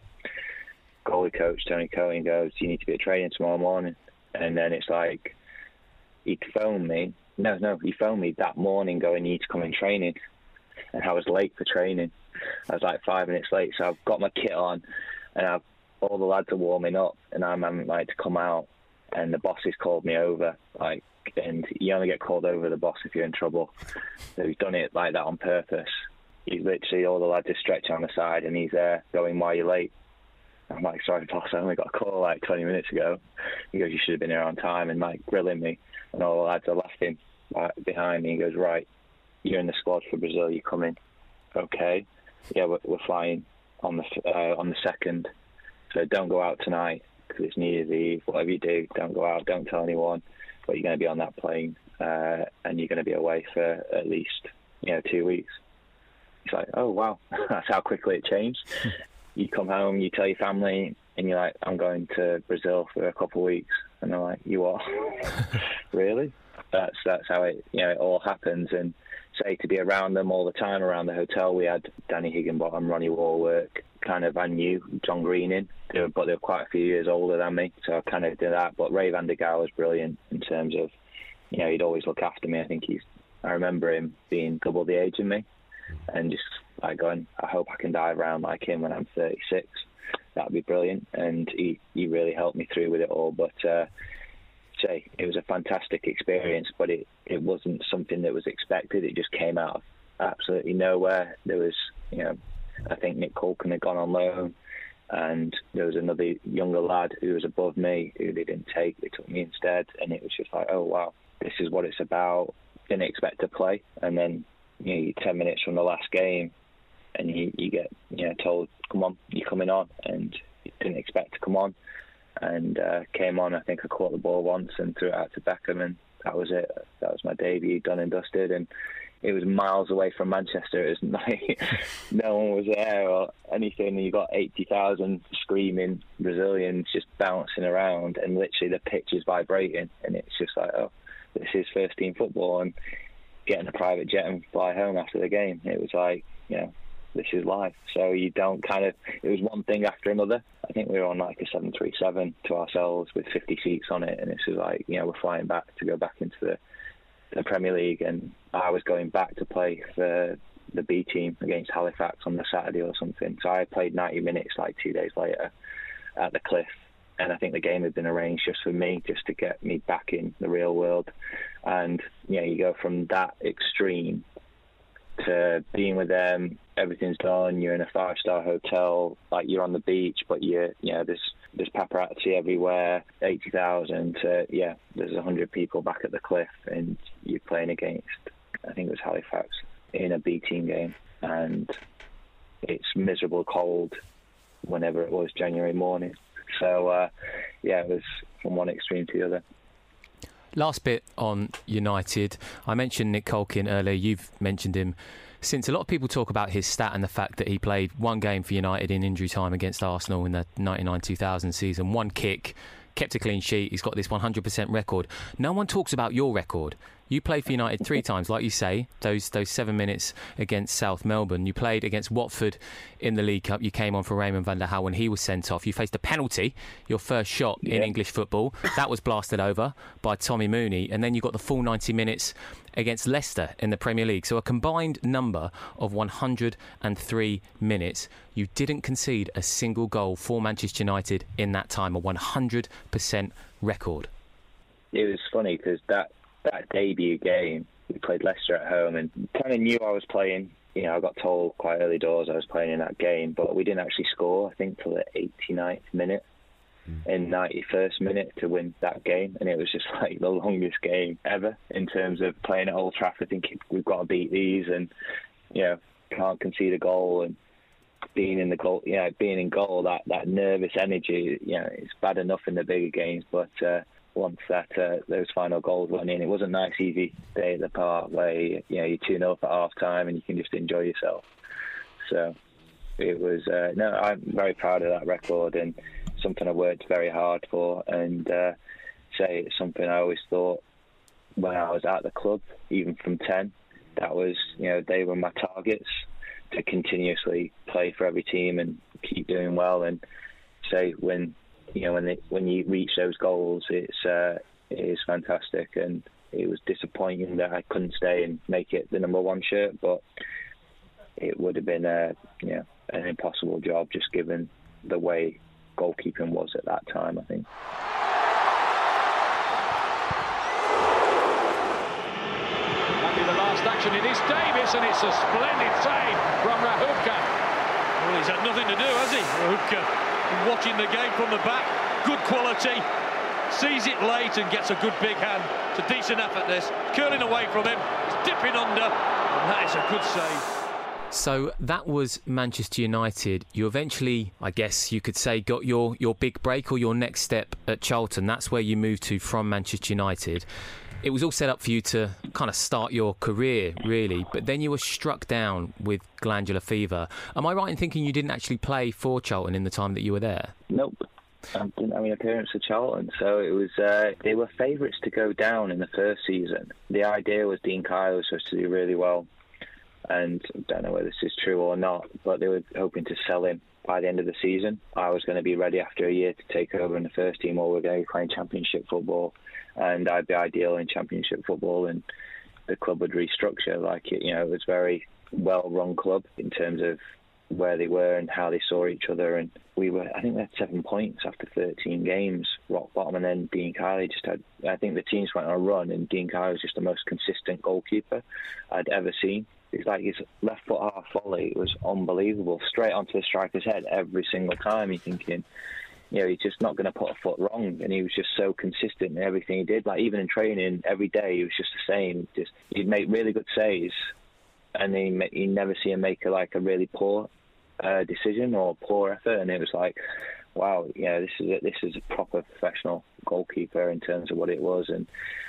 goalie coach, Tony Cohen, goes, you need to be at training tomorrow morning. And then it's like, he'd phone me. No, he phoned me that morning going, you need to come in training. And I was late for training. I was like 5 minutes late, so I've got my kit on, and all the lads are warming up, and I'm having to come out, and the boss has called me over, and you only get called over the boss if you're in trouble. So he's done it like that on purpose. He's literally, all the lads are stretched on the side, and he's there going, why are you late? I'm like, sorry boss, I only got a call 20 minutes ago. He goes, you should have been here on time, and grilling me. And all the lads are laughing behind me. He goes, right, you're in the squad for Brazil, you come in. Okay. Yeah, we're flying on the 2nd. So don't go out tonight, because it's New Year's Eve. Whatever you do, don't go out, don't tell anyone. But you're going to be on that plane, and you're going to be away for at least 2 weeks. It's like, oh, wow, that's how quickly it changed. You come home, you tell your family, and you're like, I'm going to Brazil for a couple of weeks. And they're like, you are? Really? That's how it all happens. And say, to be around them all the time, around the hotel, we had Danny Higginbottom, Ronnie Warwick, I knew John Greening, but they were quite a few years older than me, so I kind of did that. But Ray van der Gaal was brilliant in terms of, he'd always look after me. I remember him being double the age of me, and just going, I hope I can dive around like him when I'm 36. That'd be brilliant. And he really helped me through with it all. But it was a fantastic experience, but it wasn't something that was expected. It just came out of absolutely nowhere. There was, I think Nick Culkin had gone on loan, and there was another younger lad who was above me who they didn't take. They took me instead, and it was just like, oh wow, this is what it's about. Didn't expect to play, and then you're 10 minutes from the last game, and you get told, come on, you're coming on, and you didn't expect to come on, and came on. I think I caught the ball once and threw it out to Beckham, and that was it. That was my debut, done and dusted, and it was miles away from Manchester. It was like no one was there or anything. You got 80,000 screaming Brazilians just bouncing around, and literally the pitch is vibrating, and it's just like, oh, this is first team football, and getting a private jet and fly home after the game. It was like, this is life. So you don't it was one thing after another. I think we were on like a 737 to ourselves with 50 seats on it, and this was like, we're flying back to go back into the Premier League, and I was going back to play for the B team against Halifax on the Saturday or something. So I played 90 minutes like 2 days later at the Cliff, and I think the game had been arranged just for me, just to get me back in the real world. And you go from that extreme to being with them, everything's done, you're in a 5-star hotel, like you're on the beach, but there's paparazzi everywhere, 80,000 to, there's 100 people back at the Cliff, and you're playing against, I think it was Halifax, in a B team game, and it's miserable cold whenever it was, January morning. So, it was from one extreme to the other. Last bit on United. I mentioned Nick Culkin earlier. You've mentioned him since. A lot of people talk about his stat and the fact that he played one game for United in injury time against Arsenal in the 99-2000 season. One kick, kept a clean sheet. He's got this 100% record. No one talks about your record. You played for United 3 times, like you say, those 7 minutes against South Melbourne. You played against Watford in the League Cup. You came on for Raymond van der Gaal when he was sent off. You faced a penalty, your first shot in English football. That was blasted over by Tommy Mooney. And then you got the full 90 minutes against Leicester in the Premier League. So a combined number of 103 minutes. You didn't concede a single goal for Manchester United in that time, a 100% record. It was funny because that debut game, we played Leicester at home, and kind of knew I was playing. I got told quite early doors I was playing in that game, but we didn't actually score, I think, till the 89th minute and 91st minute to win that game. And it was just like the longest game ever in terms of playing at Old Trafford, thinking we've got to beat these, and can't concede a goal, and being in the goal, being in goal, that nervous energy, it's bad enough in the bigger games, but once those final goals went in, it wasn't a nice, easy day at the park where you're 2-0 at half time and you can just enjoy yourself. So it was I'm very proud of that record, and something I worked very hard for, and say it's something I always thought when I was at the club, even from 10, that was they were my targets, to continuously play for every team and keep doing well. And say when you reach those goals, it is fantastic. And it was disappointing that I couldn't stay and make it the number 1 shirt, but it would have been an impossible job, just given the way goalkeeping was at that time, I think. That'll be the last action. It is Davis, and it's a splendid save from Rahubka. Well, he's had nothing to do, has he, Rahubka? Watching the game from the back, good quality, sees it late and gets a good big hand. It's a decent effort, this. Curling away from him, he's dipping under, and that is a good save. So that was Manchester United. You eventually, I guess you could say, got your big break or your next step at Charlton. That's where you moved to from Manchester United. It was all set up for you to kind of start your career, really, but then you were struck down with glandular fever. Am I right in thinking you didn't actually play for Charlton in the time that you were there? Nope. I didn't have an appearance for Charlton, so it was. They were favourites to go down in the first season. The idea was Dean Kyle was supposed to do really well, and I don't know whether this is true or not, but they were hoping to sell him by the end of the season. I was going to be ready after a year to take over in the first team, or we're going to be playing Championship football, and I'd be ideal in Championship football, and the club would restructure. Like it was a very well-run club in terms of where they were and how they saw each other, and we had 7 points after 13 games, rock bottom, and then Dean Kiley I think the teams went on a run, and Dean Kiley was just the most consistent goalkeeper I'd ever seen. It's like his left foot half volley was unbelievable, straight onto the striker's head every single time. You're thinking, he's just not going to put a foot wrong, and he was just so consistent in everything he did. Like even in training, every day he was just the same. He'd make really good saves, and you never see him make a really poor decision or poor effort, and it was like, wow, this is a proper professional goalkeeper in terms of what it was. And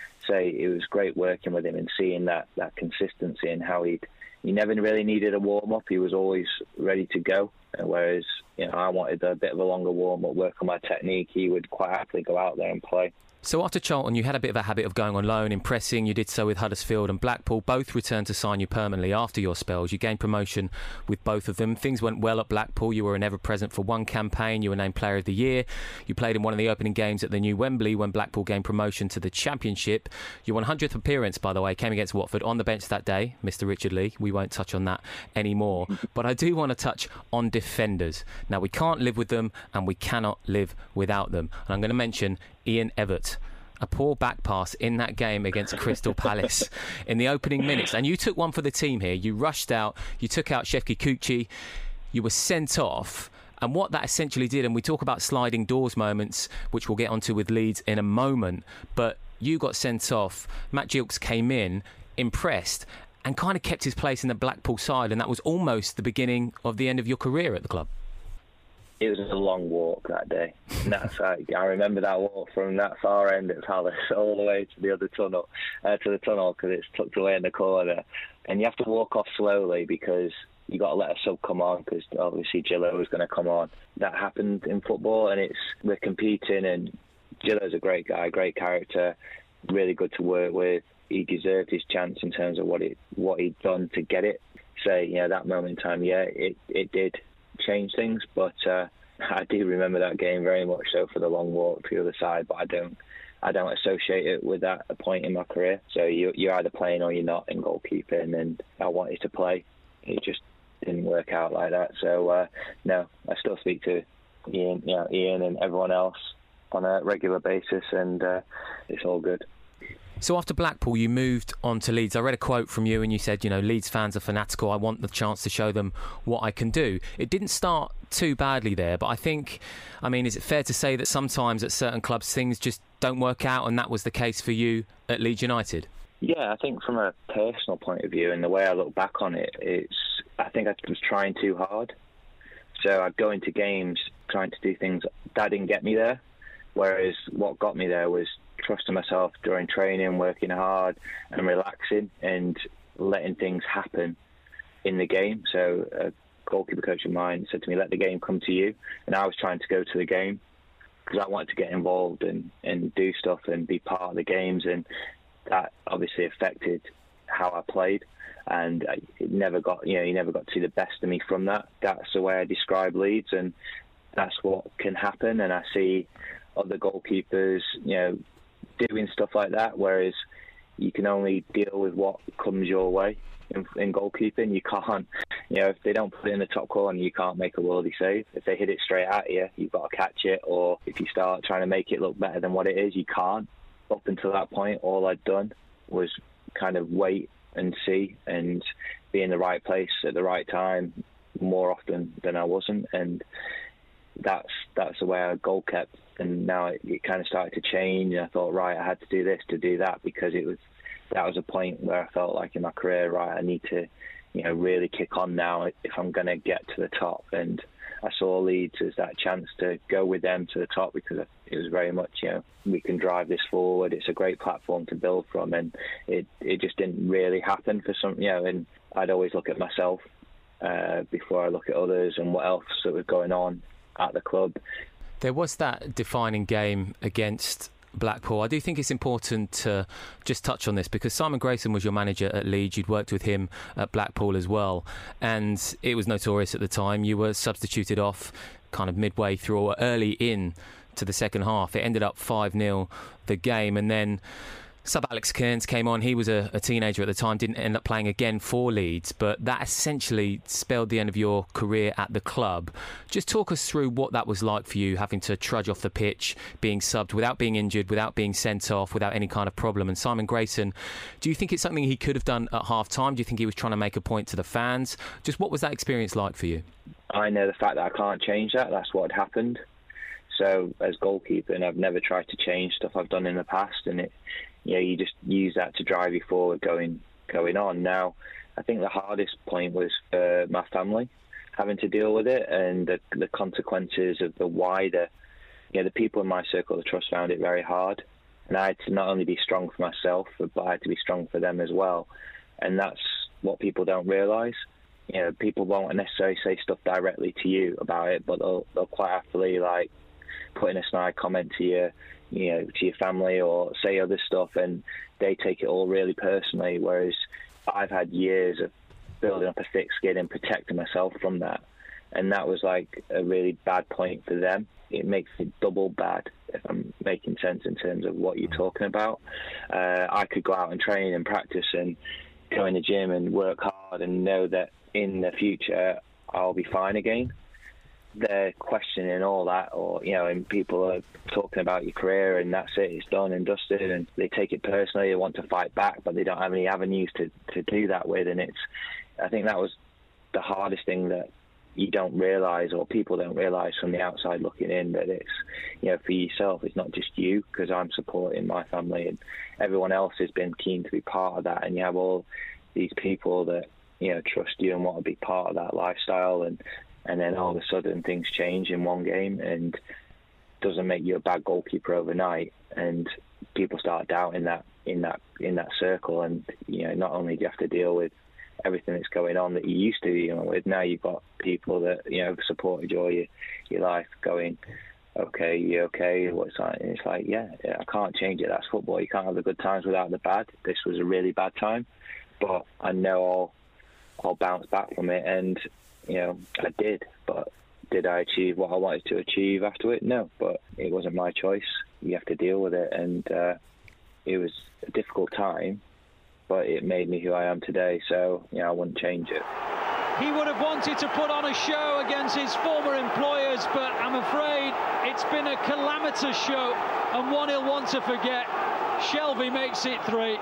it was great working with him and seeing that consistency and how he never really needed a warm-up. He was always ready to go, whereas I wanted a bit of a longer warm-up, work on my technique. He would quite happily go out there and play. So after Charlton, you had a bit of a habit of going on loan, impressing. You did so with Huddersfield and Blackpool. Both returned to sign you permanently after your spells. You gained promotion with both of them. Things went well at Blackpool. You were an ever-present for one campaign. You were named Player of the Year. You played in one of the opening games at the new Wembley when Blackpool gained promotion to the Championship. Your 100th appearance, by the way, came against Watford on the bench that day, Mr. Richard Lee. We won't touch on that anymore. But I do want to touch on defenders. Now, we can't live with them and we cannot live without them. And I'm going to mention Ian Evatt. A poor back pass in that game against Crystal Palace in the opening minutes. And you took one for the team here. You rushed out. You took out Shefki Kuqi. You were sent off. And what that essentially did, and we talk about sliding doors moments, which we'll get onto with Leeds in a moment, but you got sent off. Matt Gilks came in, impressed, and kind of kept his place in the Blackpool side. And that was almost the beginning of the end of your career at the club. It was a long walk that day. And I remember that walk from that far end at Palace all the way to the other tunnel, because it's tucked away in the corner. And you have to walk off slowly because you got to let a sub come on, because obviously Gillo was going to come on. That happened in football, and we're competing, and Gillo's a great guy, great character, really good to work with. He deserved his chance in terms of what he'd done to get it. So that moment in time, it did change things, but I do remember that game very much so for the long walk to the other side, but I don't associate it with that point in my career. So you're either playing or you're not in goalkeeping, and I wanted to play. It just didn't work out like that. So no, I still speak to Ian and everyone else on a regular basis, and it's all good. So after Blackpool, you moved on to Leeds. I read a quote from you and you said, Leeds fans are fanatical. I want the chance to show them what I can do. It didn't start too badly there, but is it fair to say that sometimes at certain clubs things just don't work out, and that was the case for you at Leeds United? Yeah, I think from a personal point of view and the way I look back on it, I think I was trying too hard. So I'd go into games trying to do things that didn't get me there, whereas what got me there was trusting myself during training, working hard and relaxing and letting things happen in the game. So a goalkeeper coach of mine said to me, let the game come to you. And I was trying to go to the game because I wanted to get involved and do stuff and be part of the games. And that obviously affected how I played. And it never got, you never got to see the best of me from that. That's the way I describe Leeds, and that's what can happen. And I see other goalkeepers, doing stuff like that, whereas you can only deal with what comes your way in goalkeeping. You can't, if they don't put it in the top corner, you can't make a worldie save. If they hit it straight at you, you've got to catch it, or if you start trying to make it look better than what it is, you can't. Up until that point, all I'd done was kind of wait and see and be in the right place at the right time more often than I wasn't, and that's the way I goal kept. And now it kind of started to change, and I thought, right, I had to do this to do that, because that was a point where I felt like in my career, right, I need to really kick on now if I'm going to get to the top. And I saw Leeds as that chance to go with them to the top, because it was very much, we can drive this forward. It's a great platform to build from, and it just didn't really happen for some, and I'd always look at myself before I look at others and what else that was going on at the club. There was that defining game against Blackpool. I do think it's important to just touch on this, because Simon Grayson was your manager at Leeds. You'd worked with him at Blackpool as well, and it was notorious at the time. You were substituted off kind of midway through or early in to the second half. It ended up 5-0 the game, and then sub Alex Kearns came on. He was a teenager at the time, didn't end up playing again for Leeds, but that essentially spelled the end of your career at the club. Just talk us through what that was like for you, having to trudge off the pitch, being subbed without being injured, without being sent off, without any kind of problem. And Simon Grayson, do you think it's something he could have done at half-time? Do you think he was trying to make a point to the fans? Just what was that experience like for you? I know the fact that I can't change that. That's what had happened. So as goalkeeper, and I've never tried to change stuff I've done in the past, and you just use that to drive you forward going on. Now, I think the hardest point was for my family, having to deal with it, and the consequences of the wider, the people in my circle of trust found it very hard. And I had to not only be strong for myself, but I had to be strong for them as well. And that's what people don't realise. People won't necessarily say stuff directly to you about it, but they'll quite happily put in a snide comment to you, to your family, or say other stuff, and they take it all really personally. Whereas I've had years of building up a thick skin and protecting myself from that, and that was a really bad point for them. It makes it double bad, if I'm making sense in terms of what you're talking about. I could go out and train and practice and go in the gym and work hard and know that in the future I'll be fine again. They're questioning all that, and people are talking about your career and that's it, it's done and dusted, and they take it personally. They want to fight back, but they don't have any avenues to do that with. And I think that was the hardest thing that you don't realise, or people don't realise from the outside looking in, that it's, for yourself, it's not just you, because I'm supporting my family and everyone else has been keen to be part of that, and you have all these people that, trust you and want to be part of that lifestyle, and then all of a sudden things change in one game and doesn't make you a bad goalkeeper overnight, and people start doubting that in that circle, and not only do you have to deal with everything that's going on that you used to deal with, now you've got people that have supported you all your life going, okay, you okay? What's that? And it's I can't change it. That's football. You can't have the good times without the bad. This was a really bad time, but I know I'll bounce back from it, and I did. But did I achieve what I wanted to achieve after it? No, but it wasn't my choice. You have to deal with it, and it was a difficult time, but it made me who I am today, so I wouldn't change it. He would have wanted to put on a show against his former employers, but I'm afraid it's been a calamitous show, and one he'll want to forget. Shelvey makes it 3.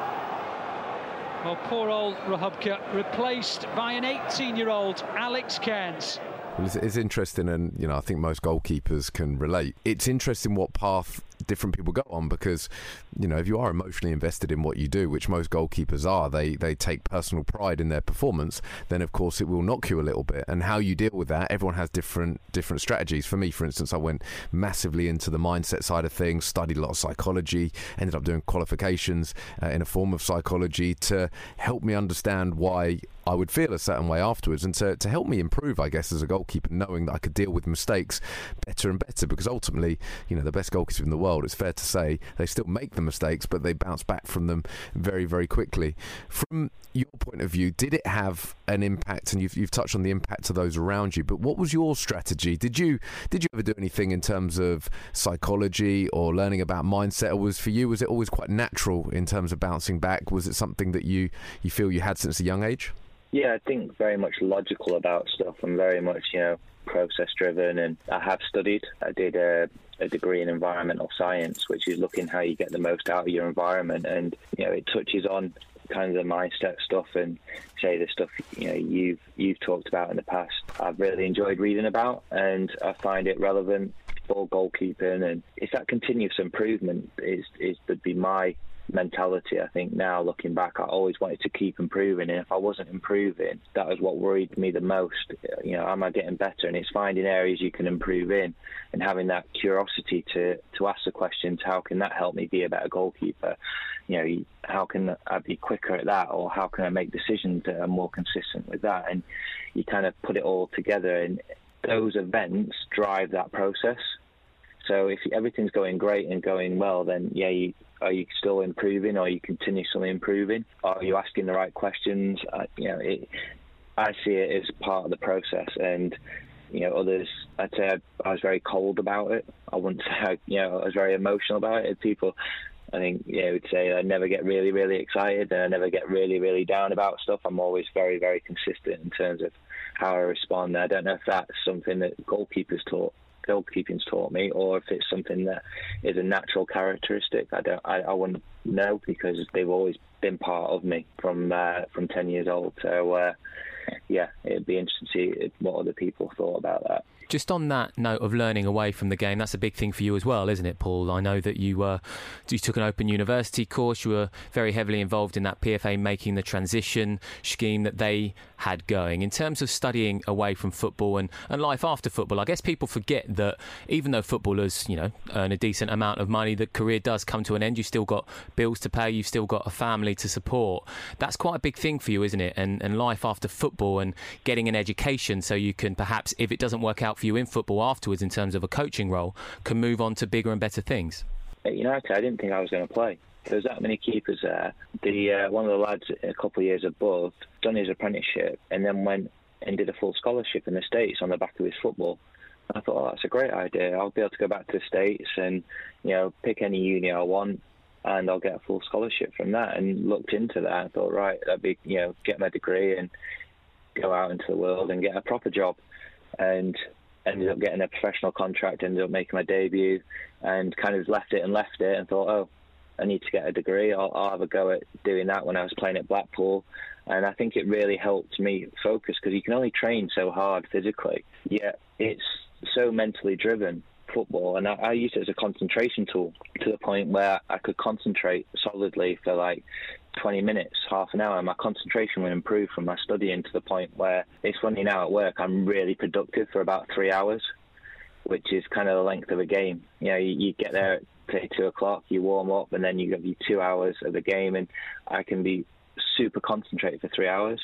Well, poor old Rachubka, replaced by an 18-year-old Alex Cairns. Well, it's interesting, and I think most goalkeepers can relate. It's interesting what path different people go on, because if you are emotionally invested in what you do, which most goalkeepers are, they take personal pride in their performance, then of course it will knock you a little bit. And how you deal with that, everyone has different strategies. For me, for instance, I went massively into the mindset side of things, studied a lot of psychology, ended up doing qualifications in a form of psychology to help me understand why I would feel a certain way afterwards, and to help me improve, I guess, as a goalkeeper, knowing that I could deal with mistakes better and better. Because ultimately, the best goalkeepers in the world, it's fair to say, they still make the mistakes, but they bounce back from them very, very quickly. From your point of view, did it have an impact? And you've touched on the impact of those around you, but what was your strategy? Did you ever do anything in terms of psychology or learning about mindset, or was it always quite natural in terms of bouncing back? Was it something that you feel you had since a young age? Yeah, I think very much logical about stuff, and very much, process driven. And I have studied. I did a degree in environmental science, which is looking how you get the most out of your environment. And, it touches on kind of the mindset stuff, and say the stuff, you've talked about in the past. I've really enjoyed reading about, and I find it relevant for goalkeeping. And it's that continuous improvement would be my mentality. I think now, looking back, I always wanted to keep improving, and if I wasn't improving, that was what worried me the most. Am I getting better? And it's finding areas you can improve in, and having that curiosity to ask the questions, how can that help me be a better goalkeeper? How can I be quicker at that, or how can I make decisions that are more consistent with that? And you kind of put it all together, and those events drive that process. So if everything's going great and going well, then are you still improving? Are you continuously improving? Are you asking the right questions? I see it as part of the process. And others, I'd say I was very cold about it. I wouldn't say I was very emotional about it. People, I think, would say I never get really, really excited, and I never get really, really down about stuff. I'm always very, very consistent in terms of how I respond. I don't know if that's something that goalkeeping's taught me, or if it's something that is a natural characteristic. I wouldn't know, because they've always been part of me from 10 years old. So yeah, it'd be interesting to see what other people thought about that. Just on that note of learning away from the game, that's a big thing for you as well, isn't it, Paul? I know that you took an Open University course. You were very heavily involved in that PFA making the transition scheme that they had going. In terms of studying away from football and life after football, I guess people forget that even though footballers, earn a decent amount of money, the career does come to an end. You've still got bills to pay. You've still got a family to support. That's quite a big thing for you, isn't it? And life after football and getting an education so you can perhaps, if it doesn't work out for you in football afterwards in terms of a coaching role, can move on to bigger and better things. At United, I didn't think I was going to play. There was that many keepers there. One of the lads a couple of years above done his apprenticeship and then went and did a full scholarship in the States on the back of his football. I thought, that's a great idea. I'll be able to go back to the States and pick any uni I want, and I'll get a full scholarship from that. And looked into that and thought, right, that'd be get my degree and go out into the world and get a proper job. And ended up getting a professional contract, ended up making my debut, and kind of left it and thought, I need to get a degree. I'll have a go at doing that when I was playing at Blackpool. And I think it really helped me focus, because you can only train so hard physically, yet it's so mentally driven, football. And I used it as a concentration tool to the point where I could concentrate solidly for like 20 minutes, half an hour. My concentration would improve from my studying to the point where it's funny now at work, I'm really productive for about 3 hours, which is kind of the length of a game. You get there at say 2 o'clock, you warm up, and then you got your 2 hours of the game, and I can be super concentrated for 3 hours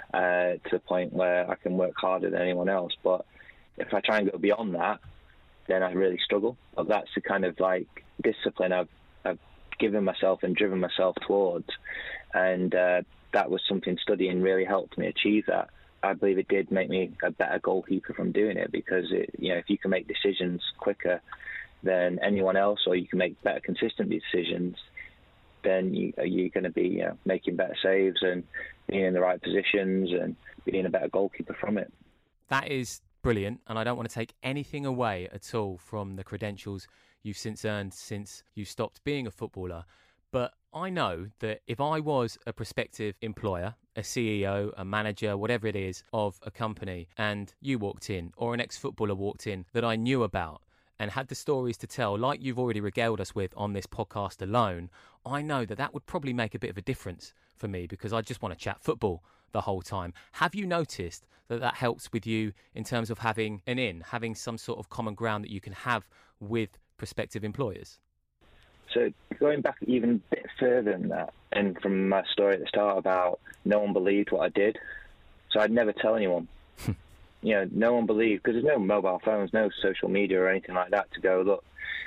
to the point where I can work harder than anyone else. But if I try and go beyond that, then I really struggle. But that's the kind of like discipline I've given myself and driven myself towards, and that was something studying really helped me achieve that. I believe it did make me a better goalkeeper from doing it, because if you can make decisions quicker than anyone else, or you can make better consistent decisions, then you're going to be making better saves and being in the right positions and being a better goalkeeper from it. That is brilliant, and I don't want to take anything away at all from the credentials you've since earned since you stopped being a footballer. But I know that if I was a prospective employer, a CEO, a manager, whatever it is, of a company, and you walked in, or an ex-footballer walked in that I knew about and had the stories to tell, like you've already regaled us with on this podcast alone, I know that would probably make a bit of a difference for me, because I just want to chat football the whole time. Have you noticed that helps with you in terms of having some sort of common ground that you can have with prospective employers? So going back even a bit further than that, and from my story at the start about no one believed what I did, so I'd never tell anyone. No one believed, because there's no mobile phones, no social media or anything like that to go, look,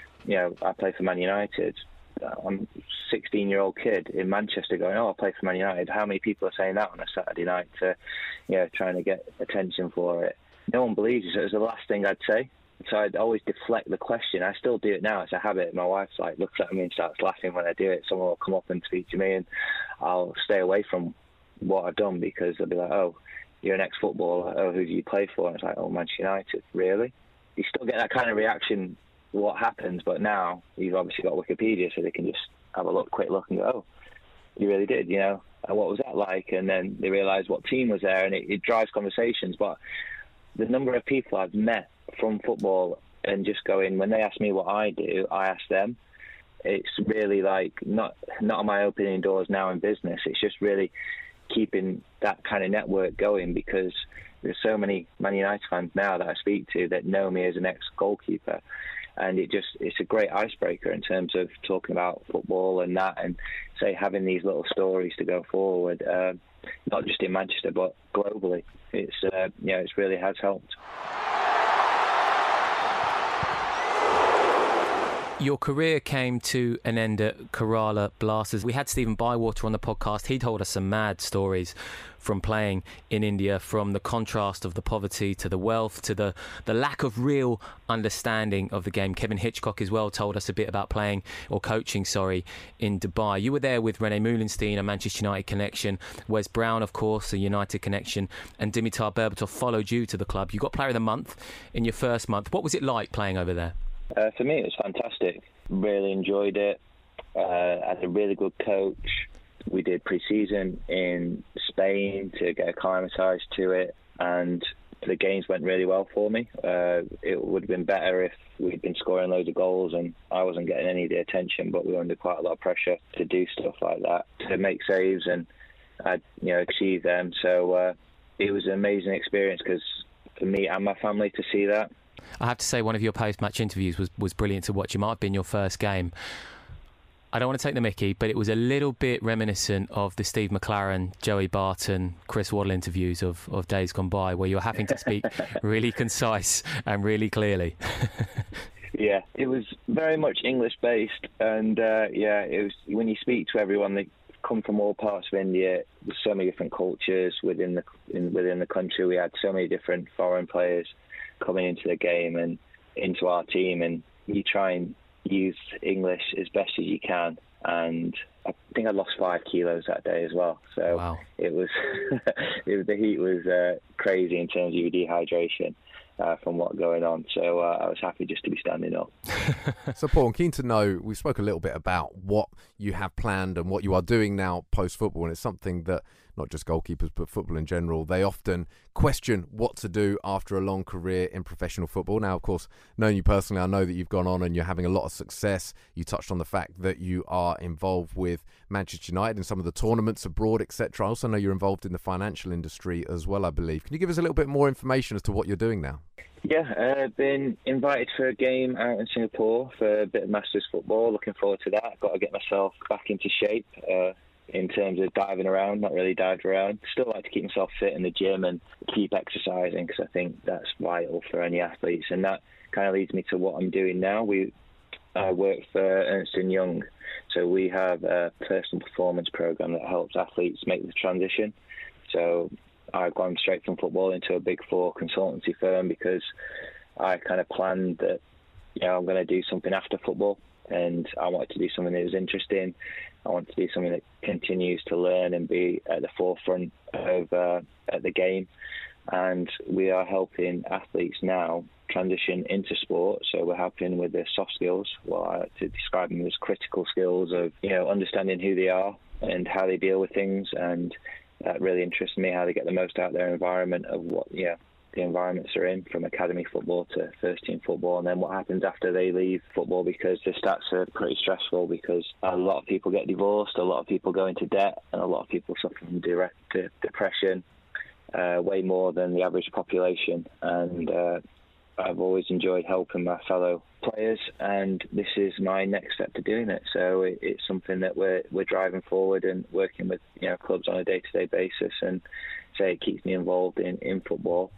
I play for Man United. I'm a 16-year-old kid in Manchester going, I play for Man United. How many people are saying that on a Saturday night to, trying to get attention for it? No one believes you, so it was the last thing I'd say. So I'd always deflect the question. I still do it now. It's a habit. My wife looks at me and starts laughing when I do it. Someone will come up and speak to me, and I'll stay away from what I've done, because they'll be like, you're an ex-footballer. Who do you play for? And it's like, Manchester United. Really? You still get that kind of reaction, what happens, but now you've obviously got Wikipedia, so they can just have a quick look and go, you really did, and what was that like? And then they realise what team was there, and it drives conversations. But the number of people I've met from football and just going, when they ask me what I do, I ask them. It's really not am I opening doors now in business, it's just really keeping that kind of network going, because there's so many Man United fans now that I speak to that know me as an ex-goalkeeper, and it's a great icebreaker in terms of talking about football and that, and having these little stories to go forward, not just in Manchester but globally. It really has helped. Your career came to an end at Kerala Blasters. We had Stephen Bywater on the podcast. He told us some mad stories from playing in India, from the contrast of the poverty to the wealth to the lack of real understanding of the game. Kevin Hitchcock as well told us a bit about coaching, in Dubai. You were there with Rene Moulenstein, a Manchester United connection, Wes Brown, of course, a United connection, and Dimitar Berbatov followed you to the club. You got Player of the Month in your first month. What was it like playing over there? For me, it was fantastic. Really enjoyed it. Had a really good coach. we did pre-season in Spain to get acclimatised to it, and the games went really well for me. It would have been better if we'd been scoring loads of goals and I wasn't getting any of the attention, but we were under quite a lot of pressure to do stuff like that, to make saves and achieve them. So it was an amazing experience because for me and my family to see that. I have to say, one of your post-match interviews was brilliant to watch. It might have been your first game. I don't want to take the mickey, but it was a little bit reminiscent of the Steve McLaren, Joey Barton, Chris Waddle interviews of days gone by, where you were having to speak really concise and really clearly. Yeah, it was very much English-based, and it was when you speak to everyone, they come from all parts of India. There's so many different cultures within the country. We had so many different foreign players coming into the game and into our team, and you try and use English as best as you can, and I think I lost 5 kilos that day as well. So wow. It was the heat was crazy in terms of your dehydration from what going on. So I was happy just to be standing up. So Paul, I'm keen to know, we spoke a little bit about what you have planned and what you are doing now post-football, and it's something that not just goalkeepers but football in general, they often question what to do after a long career in professional football. Now, of course, knowing you personally, I know that you've gone on and you're having a lot of success. You touched on the fact that you are involved with Manchester United in some of the tournaments abroad, etc. I also know you're involved in the financial industry as well, I believe. Can you give us a little bit more information as to what you're doing now? Yeah, I've been invited for a game out in Singapore for a bit of Masters football. Looking forward to that. I've got to get myself back into shape in terms of diving around. Not really dived around. Still like to keep myself fit in the gym and keep exercising, because I think that's vital for any athletes. And that kind of leads me to what I'm doing now. I work for Ernst & Young. So we have a personal performance program that helps athletes make the transition. So I've gone straight from football into a Big Four consultancy firm because I kind of planned that, I'm going to do something after football, and I wanted to do something that was interesting. I want to do something that continues to learn and be at the forefront of the game. And we are helping athletes now transition into sport. So we're helping with their soft skills. Well, I like to describe them as critical skills of, understanding who they are and how they deal with things. And that really interests me, how they get the most out of their environment, of what, the environments they're in, from academy football to first team football, and then what happens after they leave football, because the stats are pretty stressful, because a lot of people get divorced, a lot of people go into debt, and a lot of people suffer from depression, way more than the average population. And I've always enjoyed helping my fellow players, and this is my next step to doing it. So it's something that we're driving forward and working with clubs on a day-to-day basis, and it keeps me involved in football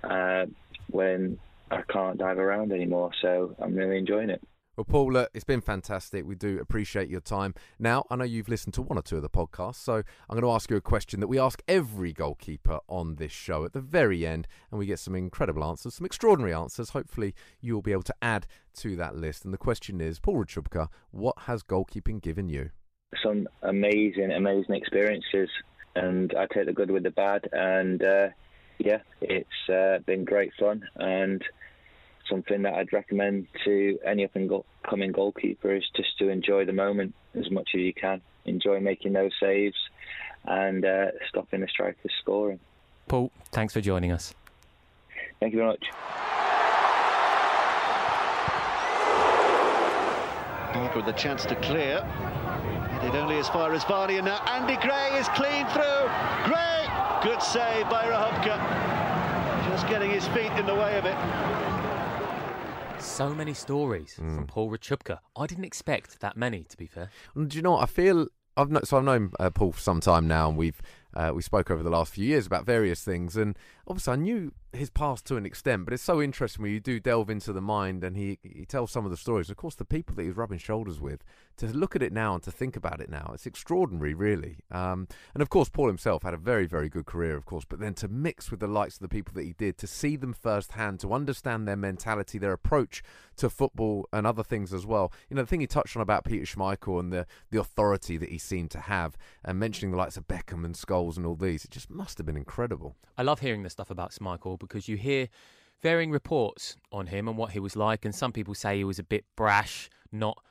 when I can't dive around anymore. So I'm really enjoying it. Well, Paul, it's been fantastic. We do appreciate your time. Now, I know you've listened to one or two of the podcasts, so I'm going to ask you a question that we ask every goalkeeper on this show at the very end, and we get some incredible answers, some extraordinary answers. Hopefully, you'll be able to add to that list. And the question is, Paul Rachubka, what has goalkeeping given you? Some amazing experiences, and I take the good with the bad. And it's been great fun, and something that I'd recommend to any up-and-coming goalkeeper is just to enjoy the moment as much as you can. Enjoy making those saves and stopping the strikers scoring. Paul, thanks for joining us. Thank you very much. Parker with the chance to clear. Headed only as far as Varney, and now Andy Gray is clean through. Gray! Good save by Rachubka. Just getting his feet in the way of it. So many stories from Paul Rachubka. I didn't expect that many, to be fair. Do you know what? I feel I've known Paul for some time now, and we spoke over the last few years about various things, and obviously I knew his past to an extent, but it's so interesting when you do delve into the mind, and he tells some of the stories. Of course, the people that he was rubbing shoulders with, to look at it now and to think about it now, it's extraordinary, really. And of course, Paul himself had a very, very good career, of course, but then to mix with the likes of the people that he did, to see them firsthand, to understand their mentality, their approach to football and other things as well. The thing he touched on about Peter Schmeichel and the authority that he seemed to have, and mentioning the likes of Beckham and Scholes and all these, it just must have been incredible. I love hearing the stuff about Schmeichel, because you hear varying reports on him and what he was like, and some people say he was a bit brash, not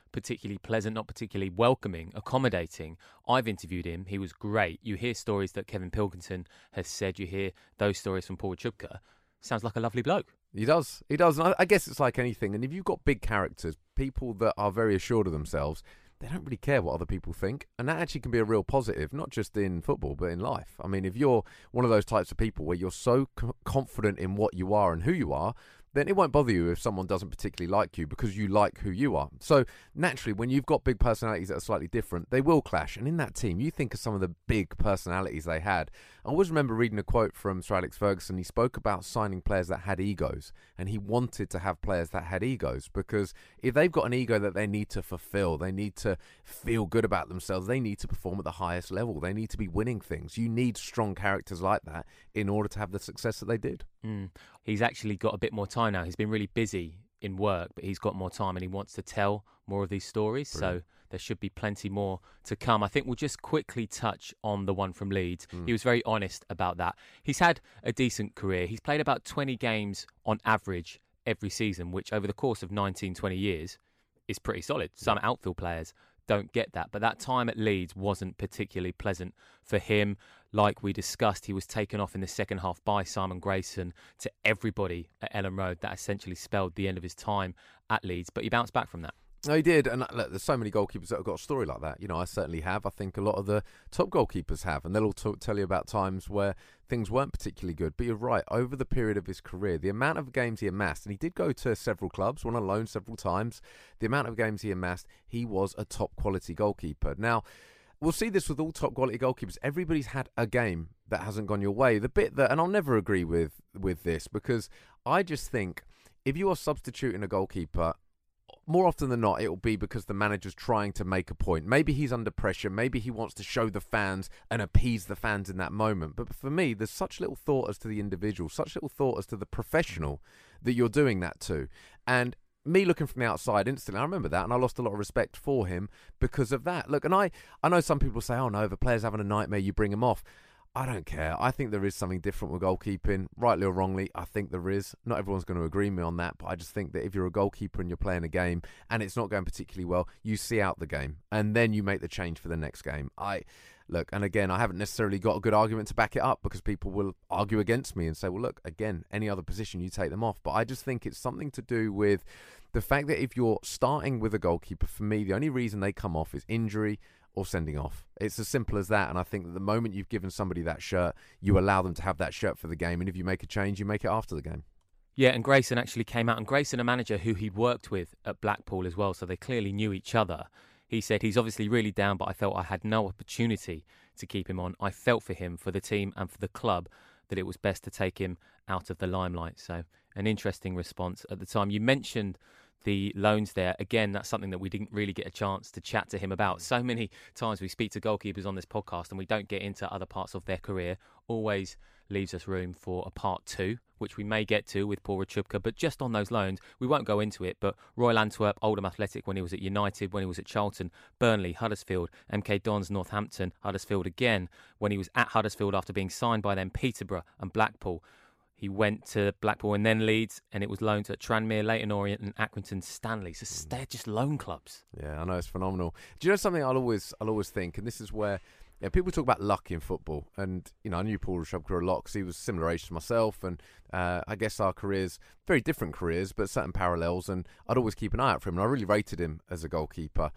particularly pleasant, not particularly welcoming, accommodating. I've interviewed him. He was great. You hear stories that Kevin Pilkington has said. You hear those stories from Paul Chubka. Sounds like a lovely bloke. He does. And I guess it's like anything. And if you've got big characters, people that are very assured of themselves, they don't really care what other people think. And that actually can be a real positive, not just in football, but in life. I mean, if you're one of those types of people where you're so confident in what you are and who you are, then it won't bother you if someone doesn't particularly like you because you like who you are. So naturally, when you've got big personalities that are slightly different, they will clash. And in that team, you think of some of the big personalities they had. I always remember reading a quote from Sir Alex Ferguson. He spoke about signing players that had egos, and he wanted to have players that had egos because if they've got an ego that they need to fulfill, they need to feel good about themselves, they need to perform at the highest level, they need to be winning things. You need strong characters like that in order to have the success that they did. He's actually got a bit more time now. He's been really busy in work, but he's got more time and he wants to tell more of these stories. Brilliant. So there should be plenty more to come. I think we'll just quickly touch on the one from Leeds. He was very honest about that. He's had a decent career. He's played about 20 games on average every season, which over the course of 19, 20 years is pretty solid. Some outfield players don't get that. But that time at Leeds wasn't particularly pleasant for him. Like we discussed, he was taken off in the second half by Simon Grayson to everybody at Ellen Road. That essentially spelled the end of his time at Leeds. But he bounced back from that. No, he did. And look, there's so many goalkeepers that have got a story like that. You know, I certainly have. I think a lot of the top goalkeepers have. And they'll all tell you about times where things weren't particularly good. But you're right. Over the period of his career, the amount of games he amassed, and he did go to several clubs, went on loan several times, the amount of games he amassed, he was a top quality goalkeeper. Now, we'll see this with all top quality goalkeepers. Everybody's had a game that hasn't gone your way. The bit that, and I'll never agree with this, because I just think if you are substituting a goalkeeper, more often than not, it will be because the manager's trying to make a point. Maybe he's under pressure. Maybe he wants to show the fans and appease the fans in that moment. But for me, there's such little thought as to the individual, such little thought as to the professional that you're doing that to. And me looking from the outside instantly, I remember that, and I lost a lot of respect for him because of that. Look, and I know some people say, oh no, if a player's having a nightmare, you bring him off. I don't care. I think there is something different with goalkeeping, rightly or wrongly. I think there is. Not everyone's going to agree with me on that, but I just think that if you're a goalkeeper and you're playing a game and it's not going particularly well, you see out the game and then you make the change for the next game. Look, and again, I haven't necessarily got a good argument to back it up because people will argue against me and say, well, look, again, any other position, you take them off. But I just think it's something to do with the fact that if you're starting with a goalkeeper, for me, the only reason they come off is injury or sending off. It's as simple as that. And I think that the moment you've given somebody that shirt, you allow them to have that shirt for the game. And if you make a change, you make it after the game. Yeah, and Grayson actually came out. And Grayson, a manager who he'd worked with at Blackpool as well, so they clearly knew each other. He said he's obviously really down, but I felt I had no opportunity to keep him on. I felt for him, for the team and for the club, that it was best to take him out of the limelight. So an interesting response at the time. You mentioned the loans there. Again, that's something that we didn't really get a chance to chat to him about. So many times we speak to goalkeepers on this podcast and we don't get into other parts of their career. Always leaves us room for a part 2, which we may get to with Paul Rachubka. But just on those loans, we won't go into it. But Royal Antwerp, Oldham Athletic when he was at United, when he was at Charlton, Burnley, Huddersfield, MK Dons, Northampton, Huddersfield again, when he was at Huddersfield after being signed by them, Peterborough and Blackpool. He went to Blackpool and then Leeds, and it was loaned to Tranmere, Leyton Orient and Accrington Stanley. So they're just loan clubs. Yeah, I know, it's phenomenal. Do you know something I'll always think, and this is where people talk about luck in football, and I knew Paul Rachubka a lot because he was similar age to myself, and I guess our careers, very different careers, but certain parallels, and I'd always keep an eye out for him, and I really rated him as a goalkeeper.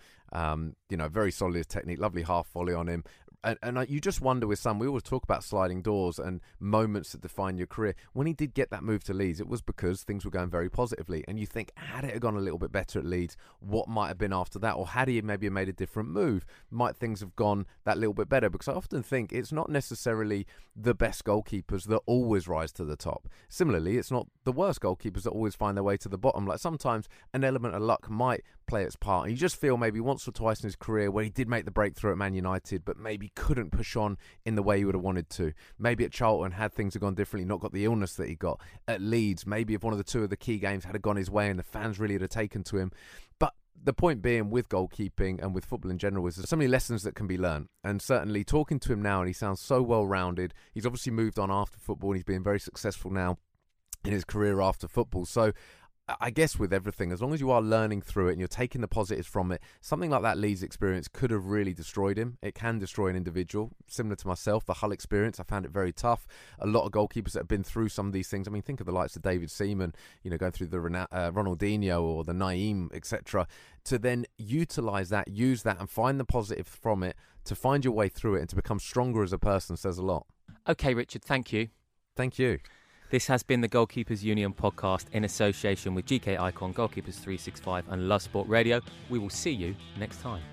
Very solid technique, lovely half volley on him. And you just wonder with some, we always talk about sliding doors and moments that define your career. When he did get that move to Leeds, it was because things were going very positively. And you think, had it gone a little bit better at Leeds, what might have been after that? Or had he maybe made a different move, might things have gone that little bit better? Because I often think it's not necessarily the best goalkeepers that always rise to the top. Similarly, it's not the worst goalkeepers that always find their way to the bottom. Like sometimes an element of luck might play its part. And you just feel maybe once or twice in his career where he did make the breakthrough at Man United, but maybe couldn't push on in the way he would have wanted to. Maybe at Charlton, had things have gone differently, not got the illness that he got. At Leeds, maybe if one of the two of the key games had gone his way and the fans really had taken to him. But the point being with goalkeeping and with football in general is there's so many lessons that can be learned. And certainly talking to him now, and he sounds so well-rounded. He's obviously moved on after football and he's been very successful now in his career after football. So I guess with everything, as long as you are learning through it and you're taking the positives from it, something like that Leeds experience could have really destroyed him. It can destroy an individual. Similar to myself, the Hull experience, I found it very tough. A lot of goalkeepers that have been through some of these things. I mean, think of the likes of David Seaman, going through the Ronaldinho or the Naeem, etc. To then utilise that, use that and find the positive from it, to find your way through it and to become stronger as a person says a lot. OK, Richard, thank you. Thank you. This has been the Goalkeepers Union podcast in association with GK Icon, Goalkeepers 365 and Love Sport Radio. We will see you next time.